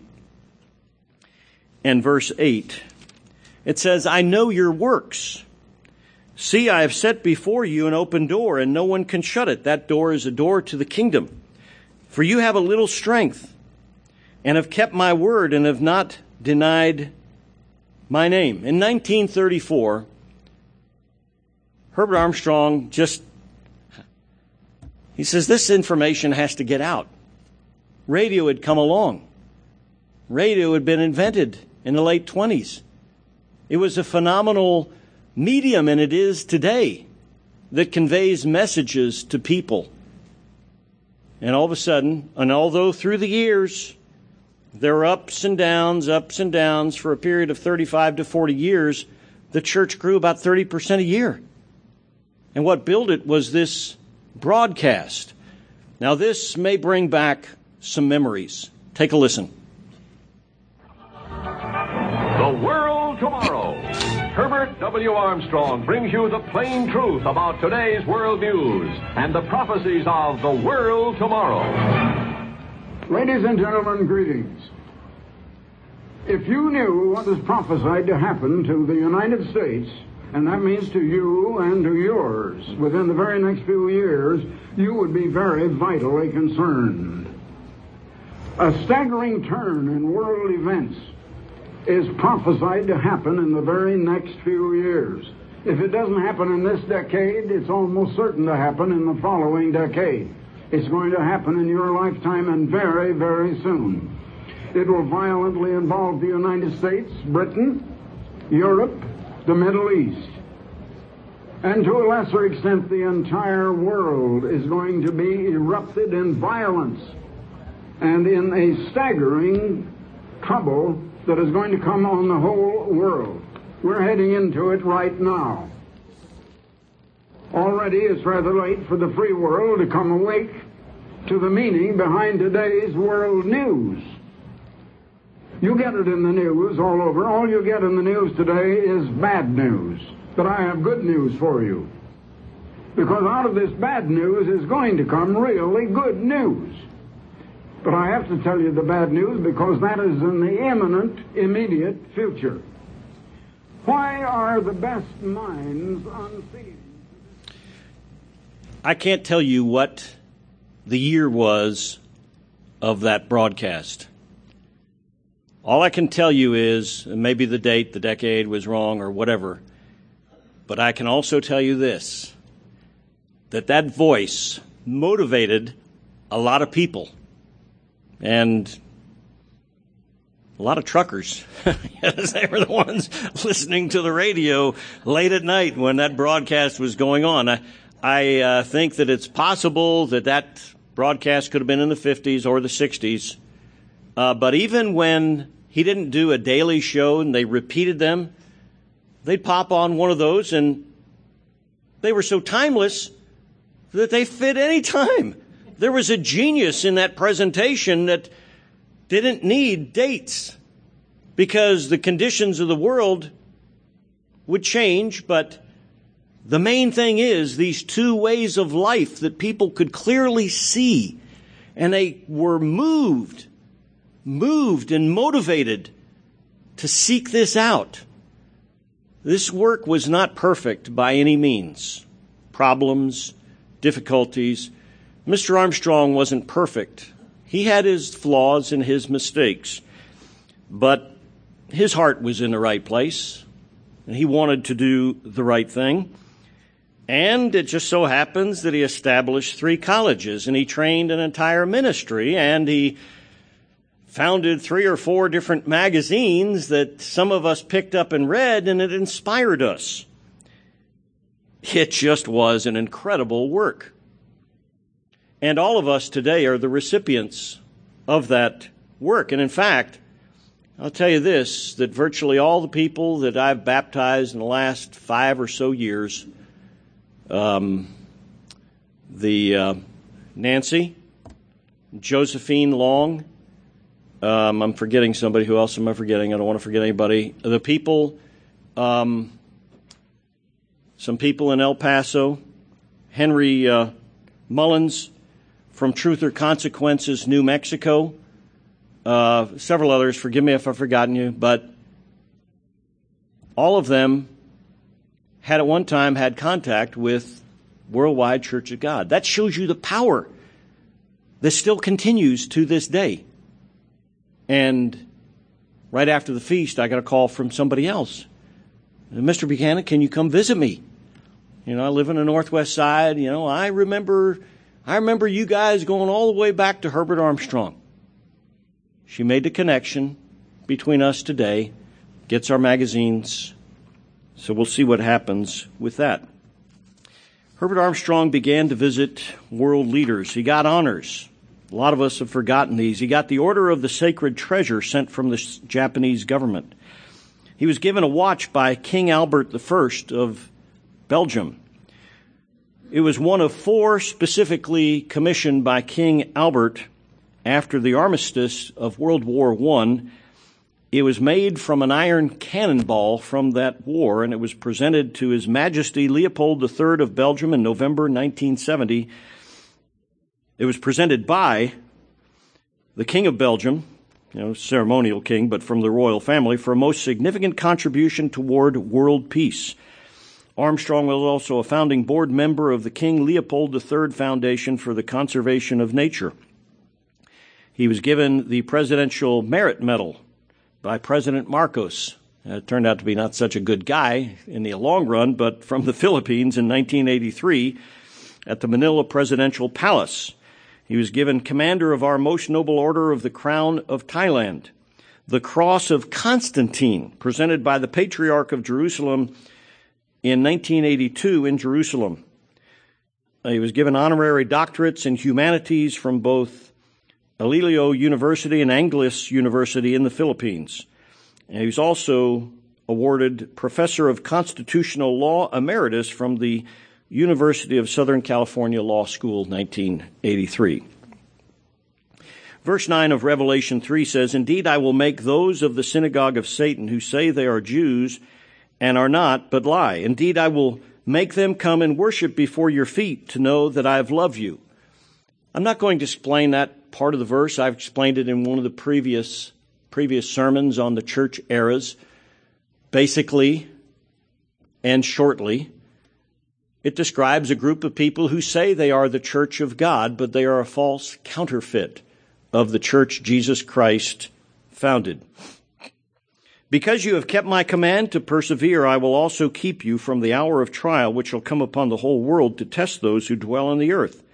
and verse eight. It says, "I know your works. See, I have set before you an open door, and no one can shut it. That door is a door to the kingdom. For you have a little strength, and have kept my word, and have not denied my name." In nineteen thirty-four, Herbert Armstrong just, he says, this information has to get out. Radio had come along. Radio had been invented in the late twenties. It was a phenomenal medium, and it is today, that conveys messages to people. And all of a sudden, and although through the years, there were ups and downs, ups and downs for a period of thirty-five to forty years, the church grew about thirty percent a year. And what built it was this broadcast. Now, this may bring back some memories. Take a listen. The World Tomorrow. Herbert W. Armstrong brings you the plain truth about today's world news and the prophecies of the world tomorrow. Ladies and gentlemen, greetings. If you knew what is prophesied to happen to the United States, and that means to you and to yours, within the very next few years, you would be very vitally concerned. A staggering turn in world events is prophesied to happen in the very next few years. If it doesn't happen in this decade, it's almost certain to happen in the following decade. It's going to happen in your lifetime, and very, very soon. It will violently involve the United States, Britain, Europe, the Middle East. And to a lesser extent, the entire world is going to be erupted in violence and in a staggering trouble that is going to come on the whole world. We're heading into it right now. Already it's rather late for the free world to come awake to the meaning behind today's world news. You get it in the news all over. All you get in the news today is bad news. But I have good news for you. Because out of this bad news is going to come really good news. But I have to tell you the bad news because that is in the imminent, immediate future. Why are the best minds unseen? I can't tell you what the year was of that broadcast. All I can tell you is, maybe the date, the decade was wrong or whatever, but I can also tell you this, that that voice motivated a lot of people. And a lot of truckers, yes, they were the ones listening to the radio late at night when that broadcast was going on. I, I uh, think that it's possible that that broadcast could have been in the fifties or the sixties. Uh, but even when he didn't do a daily show and they repeated them, they'd pop on one of those, and they were so timeless that they fit any time. There was a genius in that presentation that didn't need dates because the conditions of the world would change. But the main thing is these two ways of life that people could clearly see, and they were moved, moved and motivated to seek this out. This work was not perfect by any means. Problems, difficulties. Mister Armstrong wasn't perfect. He had his flaws and his mistakes, but his heart was in the right place, and he wanted to do the right thing. And it just so happens that he established three colleges, and he trained an entire ministry, and he founded three or four different magazines that some of us picked up and read, and it inspired us. It just was an incredible work. And all of us today are the recipients of that work. And in fact, I'll tell you this, that virtually all the people that I've baptized in the last five or so years, um, the uh, Nancy, Josephine Long, um, I'm forgetting somebody. Who else am I forgetting? I don't want to forget anybody. The people, um, some people in El Paso, Henry uh, Mullins from Truth or Consequences, New Mexico, uh, several others. Forgive me if I've forgotten you, but all of them had at one time had contact with Worldwide Church of God. That shows you the power that still continues to this day. And right after the feast, I got a call from somebody else. Mister Buchanan, can you come visit me? You know, I live in the Northwest Side. You know, I remember, I remember you guys going all the way back to Herbert Armstrong. She made the connection between us today, gets our magazines. So we'll see what happens with that. Herbert Armstrong began to visit world leaders. He got honors. A lot of us have forgotten these. He got the Order of the Sacred Treasure sent from the Japanese government. He was given a watch by King Albert the First of Belgium. It was one of four specifically commissioned by King Albert after the armistice of World War One. It was made from an iron cannonball from that war, and it was presented to His Majesty Leopold the Third of Belgium in November nineteen seventy. It was presented by the King of Belgium, you know, ceremonial king, but from the royal family, for a most significant contribution toward world peace. Armstrong was also a founding board member of the King Leopold the Third Foundation for the Conservation of Nature. He was given the Presidential Merit Medal by President Marcos. It turned out to be not such a good guy in the long run, but from the Philippines in nineteen eighty-three at the Manila Presidential Palace. He was given Commander of our Most Noble Order of the Crown of Thailand, the Cross of Constantine, presented by the Patriarch of Jerusalem in nineteen eighty-two in Jerusalem. He was given honorary doctorates in humanities from both Iloilo University and Angeles University in the Philippines. And he was also awarded Professor of Constitutional Law Emeritus from the University of Southern California Law School, nineteen eighty-three. Verse nine of Revelation three says, "Indeed, I will make those of the synagogue of Satan who say they are Jews and are not, but lie. Indeed, I will make them come and worship before your feet to know that I have loved you." I'm not going to explain that part of the verse. I've explained it in one of the previous previous sermons on the church eras. Basically and shortly, it describes a group of people who say they are the church of God, but they are a false counterfeit of the church Jesus Christ founded. "Because you have kept my command to persevere, I will also keep you from the hour of trial which shall come upon the whole world to test those who dwell on the earth."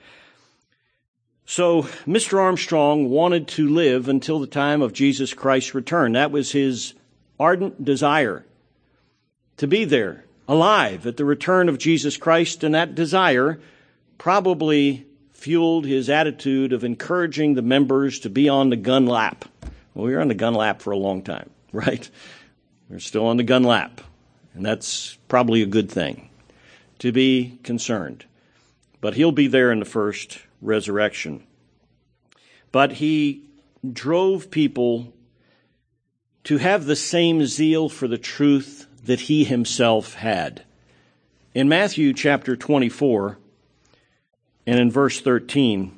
So Mister Armstrong wanted to live until the time of Jesus Christ's return. That was his ardent desire, to be there, alive at the return of Jesus Christ, and that desire probably fueled his attitude of encouraging the members to be on the gun lap. Well, we were on the gun lap for a long time, right? We're still on the gun lap, and that's probably a good thing, to be concerned. But he'll be there in the first resurrection. But he drove people to have the same zeal for the truth that he himself had. In Matthew chapter twenty-four and in verse thirteen,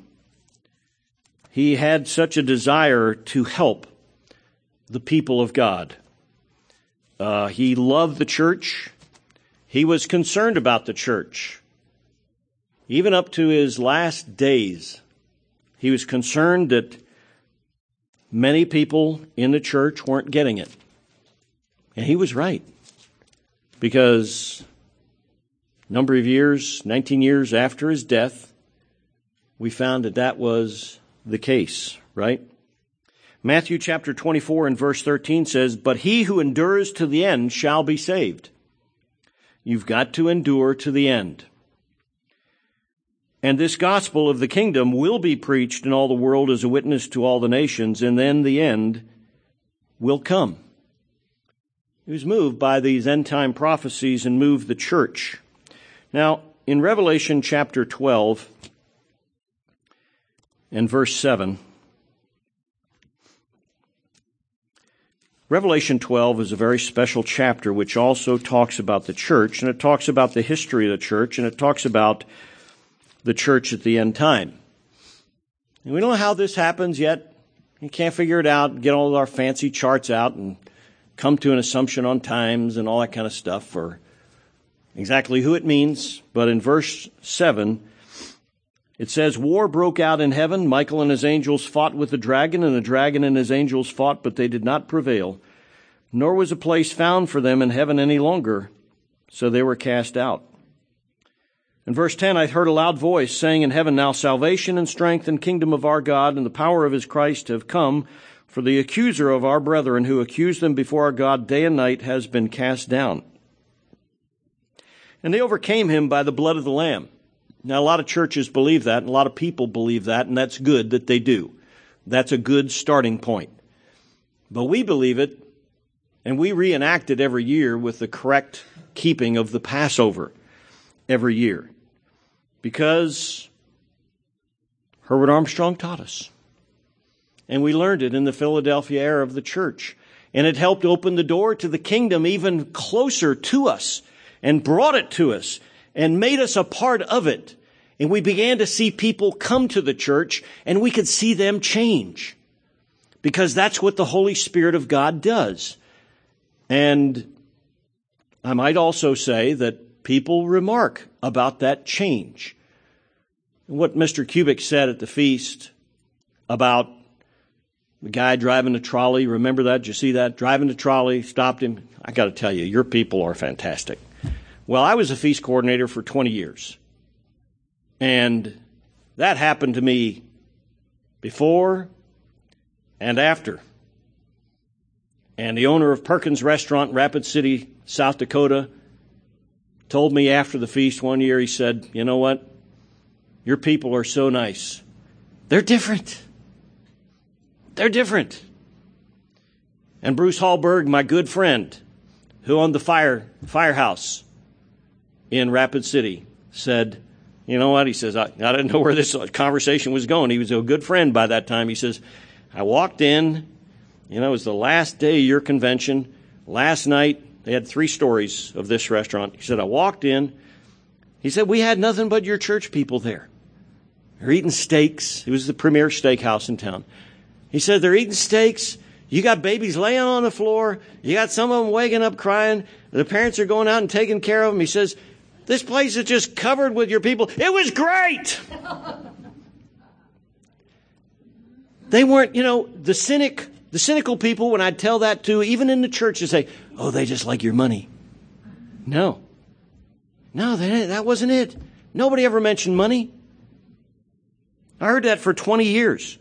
he had such a desire to help the people of God. Uh, he loved the church. He was concerned about the church. even up to his last days, he was concerned that many people in the church weren't getting it. And he was right. Because a number of years, nineteen years after his death, we found that that was the case, right? Matthew chapter twenty-four and verse thirteen says, "But he who endures to the end shall be saved." You've got to endure to the end. "And this gospel of the kingdom will be preached in all the world as a witness to all the nations, and then the end will come." He was moved by these end-time prophecies and moved the church. Now, in Revelation chapter twelve and verse seven, Revelation twelve is a very special chapter which also talks about the church, and it talks about the history of the church, and it talks about the church at the end time. And we don't know how this happens yet. You can't figure it out, get all our fancy charts out and come to an assumption on times and all that kind of stuff or exactly who it means. But in verse seven, it says, "War broke out in heaven. Michael and his angels fought with the dragon, and the dragon and his angels fought, but they did not prevail. Nor was a place found for them in heaven any longer, so they were cast out." In verse ten, "I heard a loud voice saying in heaven, 'Now salvation and strength and kingdom of our God and the power of his Christ have come, for the accuser of our brethren who accused them before our God day and night has been cast down. And they overcame him by the blood of the Lamb.'" Now, a lot of churches believe that, and a lot of people believe that, and that's good that they do. That's a good starting point. But we believe it, and we reenact it every year with the correct keeping of the Passover every year. Because Herbert Armstrong taught us. And we learned it in the Philadelphia era of the church. And it helped open the door to the kingdom even closer to us and brought it to us and made us a part of it. And we began to see people come to the church and we could see them change. Because that's what the Holy Spirit of God does. And I might also say that people remark about that change. What Mister Kubik said at the feast about the guy driving the trolley, remember that? Did you see that? Driving the trolley, stopped him. I got to tell you, your people are fantastic. Well, I was a feast coordinator for twenty years. And that happened to me before and after. And the owner of Perkins Restaurant in Rapid City, South Dakota, told me after the feast one year, he said, "You know what? Your people are so nice. They're different. They're different." And Bruce Hallberg, my good friend, who owned the fire firehouse in Rapid City, said, "You know what?" He says, I, I didn't know where this conversation was going. He was a good friend by that time. He says, "I walked in, you know, it was the last day of your convention. Last night, they had three stories of this restaurant." He said, "I walked in." He said, "We had nothing but your church people there. They're eating steaks." It was the premier steakhouse in town. He said, "They're eating steaks. You got babies laying on the floor. You got some of them waking up crying. The parents are going out and taking care of them." He says, "This place is just covered with your people." It was great. They weren't, you know, the cynic, the cynical people, when I tell that to, even in the church, they say, "Oh, they just like your money." No. No, that, that wasn't it. Nobody ever mentioned money. I heard that for twenty years.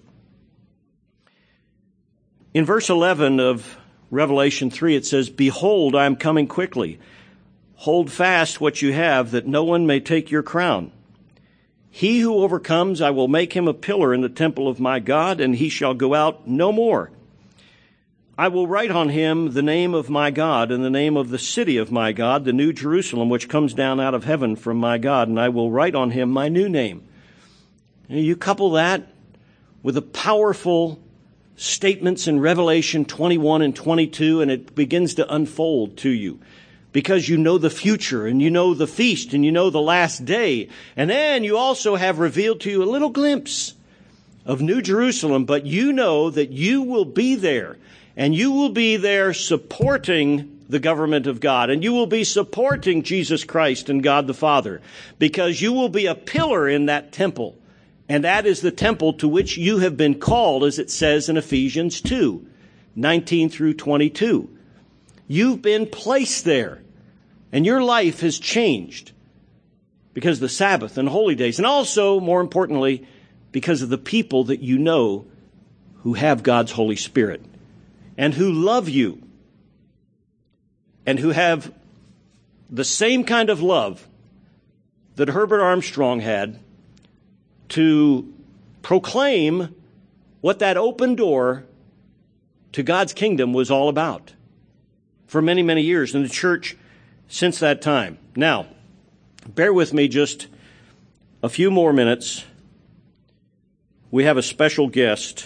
In verse eleven of Revelation three, it says, "Behold, I am coming quickly. Hold fast what you have, that no one may take your crown. He who overcomes, I will make him a pillar in the temple of my God, and he shall go out no more. I will write on him the name of my God and the name of the city of my God, the new Jerusalem, which comes down out of heaven from my God, and I will write on him my new name." And you couple that with the powerful statements in Revelation twenty-one and twenty-two, and it begins to unfold to you. Because you know the future, and you know the feast, and you know the last day. And then you also have revealed to you a little glimpse of New Jerusalem, but you know that you will be there. And you will be there supporting the government of God, and you will be supporting Jesus Christ and God the Father, because you will be a pillar in that temple. And that is the temple to which you have been called, as it says in Ephesians two, nineteen through twenty-two. You've been placed there, and your life has changed because of the Sabbath and holy days, and also, more importantly, because of the people that you know who have God's Holy Spirit and who love you and who have the same kind of love that Herbert Armstrong had to proclaim what that open door to God's kingdom was all about for many, many years in the church since that time. Now, bear with me just a few more minutes. We have a special guest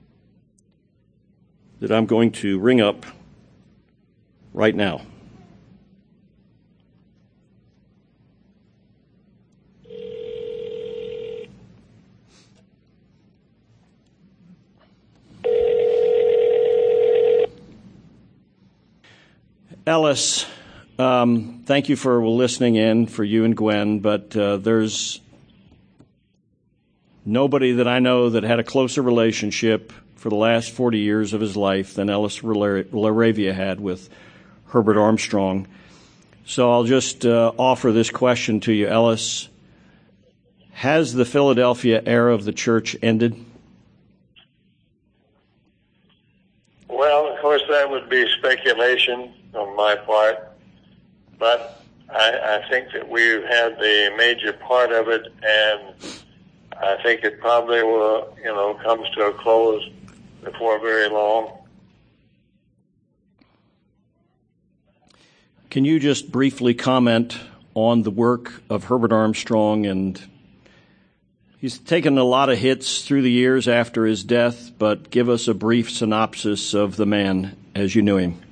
that I'm going to ring up right now. Ellis, um, thank you for listening in, for you and Gwen, but uh, there's nobody that I know that had a closer relationship for the last forty years of his life than Ellis LaRavia had with Herbert Armstrong. So I'll just uh, offer this question to you, Ellis. Has the Philadelphia era of the church ended? Well, of course, that would be speculation on my part, but I, I think that we've had the major part of it, and I think it probably will, you know, comes to a close before very long. Can you just briefly comment on the work of Herbert Armstrong? And he's taken a lot of hits through the years after his death, but give us a brief synopsis of the man as you knew him.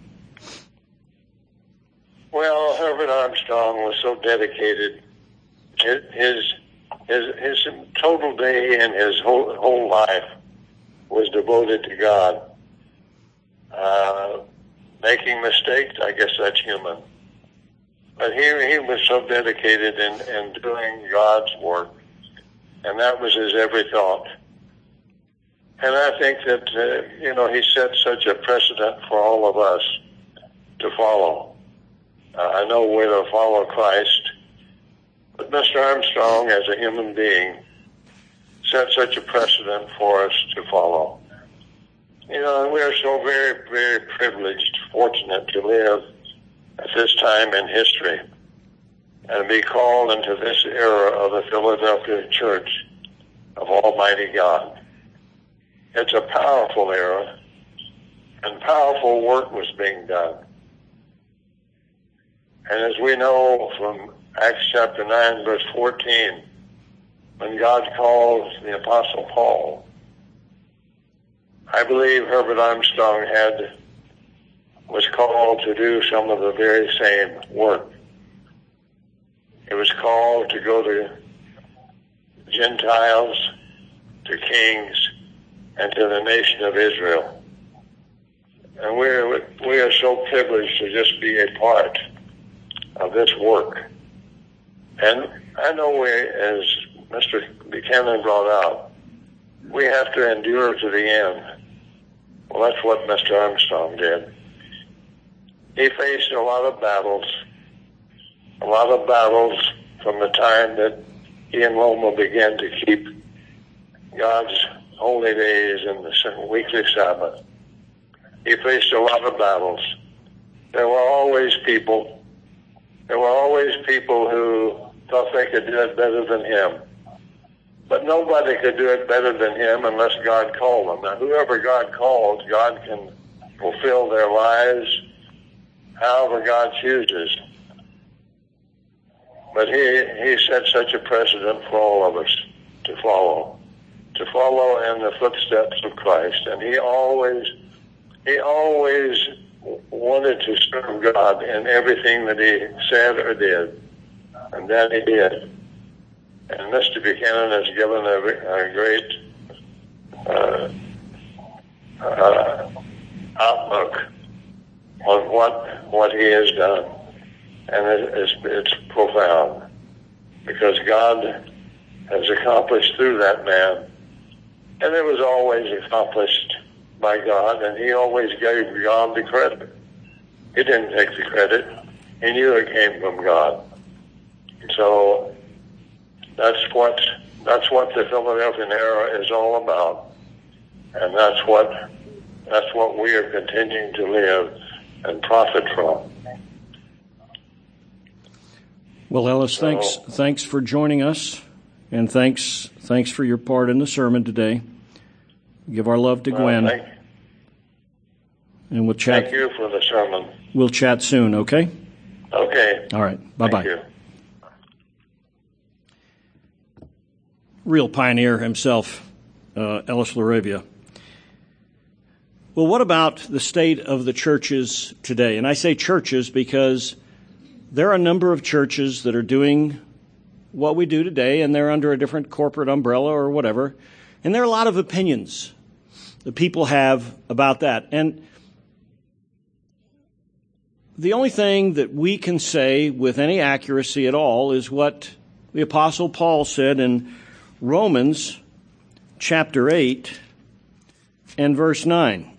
Well, Herbert Armstrong was so dedicated. His his his, his total day and his whole whole life was devoted to God. Uh, making mistakes, I guess that's human. But he he was so dedicated in, in doing God's work, and that was his every thought. And I think that, uh, you know, he set such a precedent for all of us to follow. Uh, I know we're to follow Christ, but Mister Armstrong, as a human being, set such a precedent for us to follow. You know, and we are so very, very privileged, fortunate to live at this time in history and be called into this era of the Philadelphia Church of Almighty God. It's a powerful era, and powerful work was being done. And as we know from Acts chapter nine, verse fourteen, when God called the Apostle Paul, I believe Herbert Armstrong had was called to do some of the very same work. He was called to go to Gentiles, to kings, and to the nation of Israel. And we're, we are so privileged to just be a part of this work. And I know we, as Mister Buchanan brought out, we have to endure to the end. Well, that's what Mister Armstrong did. He faced a lot of battles, a lot of battles from the time that he and Loma began to keep God's holy days and the weekly Sabbath. He faced a lot of battles. There were always people, there were always people who thought they could do it better than him. But nobody could do it better than him unless God called them. Now, whoever God calls, God can fulfill their lives however God chooses. But he, he set such a precedent for all of us to follow, to follow in the footsteps of Christ. And he always, he always wanted to serve God in everything that he said or did. And that he did. And Mister Buchanan has given a, a great uh, uh, outlook on what what he has done, and it, it's, it's profound, because God has accomplished through that man, and it was always accomplished by God, and he always gave God the credit. He didn't take the credit. He knew it came from God. So that's what that's what the Philadelphian era is all about, and that's what that's what we are continuing to live and profit from. Well, Ellis, So, thanks thanks for joining us, and thanks thanks for your part in the sermon today. Give our love to well, Gwen, thank, and we'll chat. thank you for the sermon. We'll chat soon. Okay. Okay. All right. Bye bye. Thank you. Real pioneer himself, uh, Ellis LaRavia. Well, what about the state of the churches today? And I say churches because there are a number of churches that are doing what we do today, and they're under a different corporate umbrella or whatever. And there are a lot of opinions that people have about that. And the only thing that we can say with any accuracy at all is what the Apostle Paul said in Romans chapter eight and verse nine.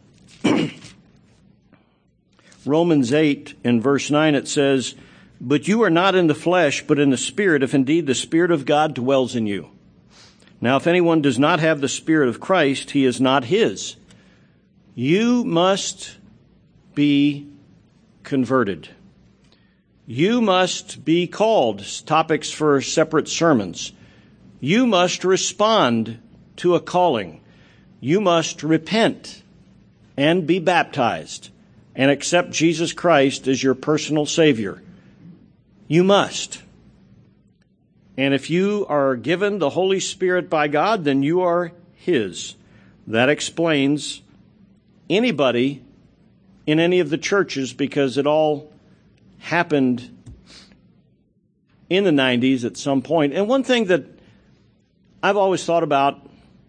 Romans eight and verse nine, it says, "But you are not in the flesh, but in the Spirit, if indeed the Spirit of God dwells in you. Now, if anyone does not have the Spirit of Christ, he is not his." You must be converted. You must be called. Topics for separate sermons. You must respond to a calling. You must repent and be baptized and accept Jesus Christ as your personal Savior. You must. And if you are given the Holy Spirit by God, then you are His. That explains anybody in any of the churches, because it all happened in the nineties at some point. And one thing that I've always thought about,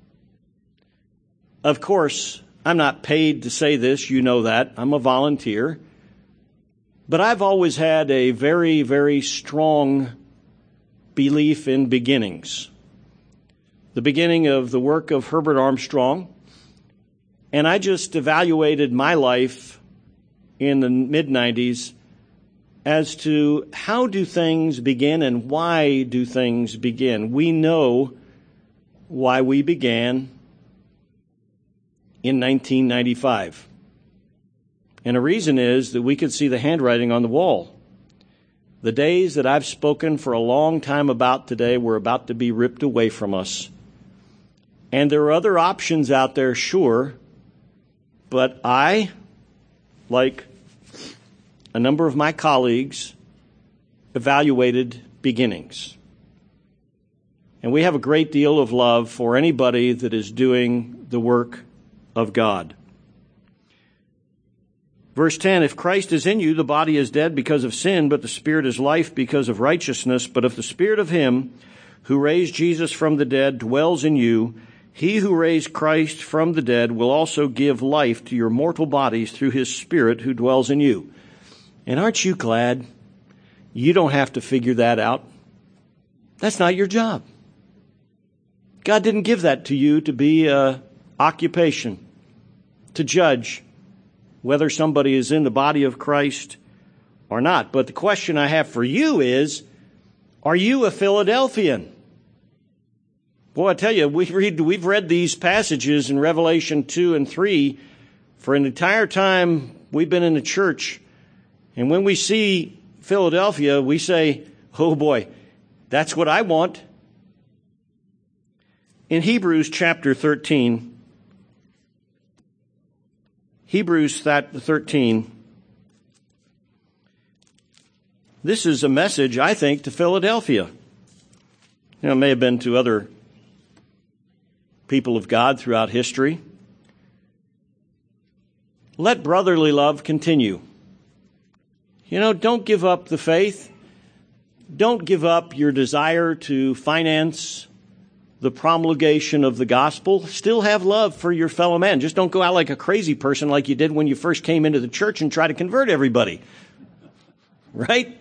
of course, I'm not paid to say this, you know that. I'm a volunteer. But I've always had a very, very strong belief in beginnings. The beginning of the work of Herbert Armstrong. And I just evaluated my life in the mid nineties as to how do things begin and why do things begin. We know why we began in nineteen ninety-five. And a reason is that we could see the handwriting on the wall. The days that I've spoken for a long time about today were about to be ripped away from us. And there are other options out there, sure, but I, like a number of my colleagues, evaluated beginnings. And we have a great deal of love for anybody that is doing the work of God. Verse ten, "If Christ is in you, the body is dead because of sin, but the Spirit is life because of righteousness. But if the Spirit of Him who raised Jesus from the dead dwells in you, He who raised Christ from the dead will also give life to your mortal bodies through His Spirit who dwells in you." And aren't you glad you don't have to figure that out? That's not your job. God didn't give that to you to be an occupation, to judge whether somebody is in the body of Christ or not. But the question I have for you is, are you a Philadelphian? Boy, I tell you, we read, we've read these passages in Revelation two and three for an entire time we've been in the church. And when we see Philadelphia, we say, oh boy, that's what I want. In Hebrews chapter thirteen, Hebrews thirteen, this is a message, I think, to Philadelphia. You know, it may have been to other people of God throughout history. Let brotherly love continue. You know, don't give up the faith. Don't give up your desire to finance the promulgation of the gospel. Still have love for your fellow man. Just don't go out like a crazy person like you did when you first came into the church and try to convert everybody. Right?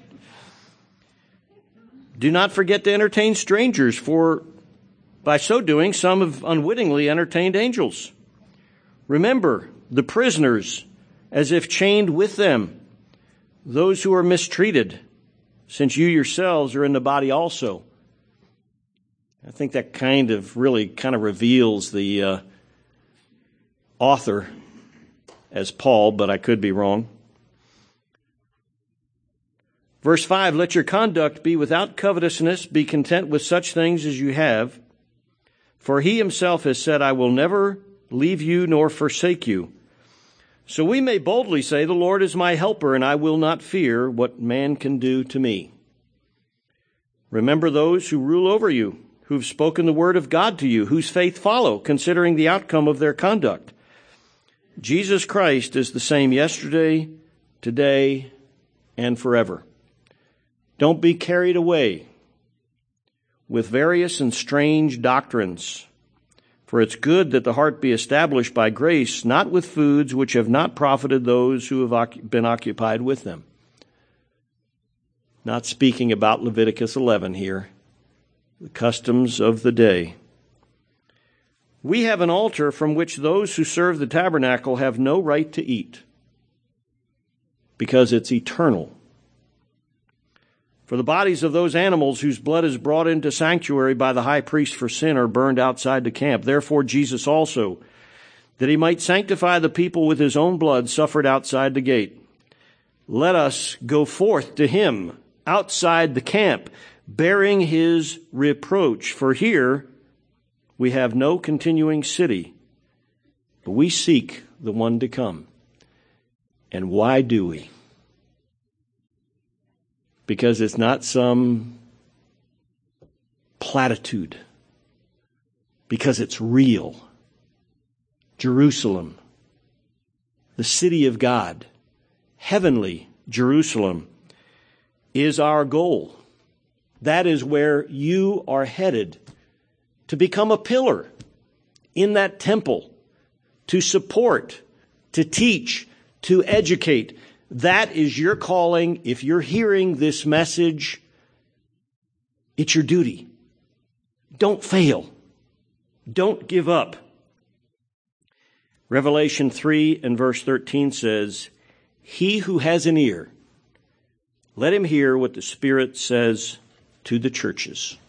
Do not forget to entertain strangers, for by so doing, some have unwittingly entertained angels. Remember the prisoners as if chained with them, those who are mistreated, since you yourselves are in the body also. I think that kind of really kind of reveals the uh, author as Paul, but I could be wrong. Verse five, let your conduct be without covetousness, be content with such things as you have. For he himself has said, I will never leave you nor forsake you. So we may boldly say, the Lord is my helper, and I will not fear what man can do to me. Remember those who rule over you, who've spoken the word of God to you, whose faith follow, considering the outcome of their conduct. Jesus Christ is the same yesterday, today, and forever. Don't be carried away with various and strange doctrines, for it's good that the heart be established by grace, not with foods which have not profited those who have been occupied with them. Not speaking about Leviticus eleven here, the customs of the day. We have an altar from which those who serve the tabernacle have no right to eat, because it's eternal. For the bodies of those animals whose blood is brought into sanctuary by the high priest for sin are burned outside the camp. Therefore Jesus also, that he might sanctify the people with his own blood, suffered outside the gate. Let us go forth to him outside the camp, bearing his reproach. For here we have no continuing city, but we seek the one to come. And why do we? Because it's not some platitude. Because it's real. Jerusalem, the city of God, heavenly Jerusalem, is our goal. That is where you are headed, to become a pillar in that temple, to support, to teach, to educate. That is your calling. If you're hearing this message, it's your duty. Don't fail. Don't give up. Revelation three and verse thirteen says, he who has an ear, let him hear what the Spirit says to the churches.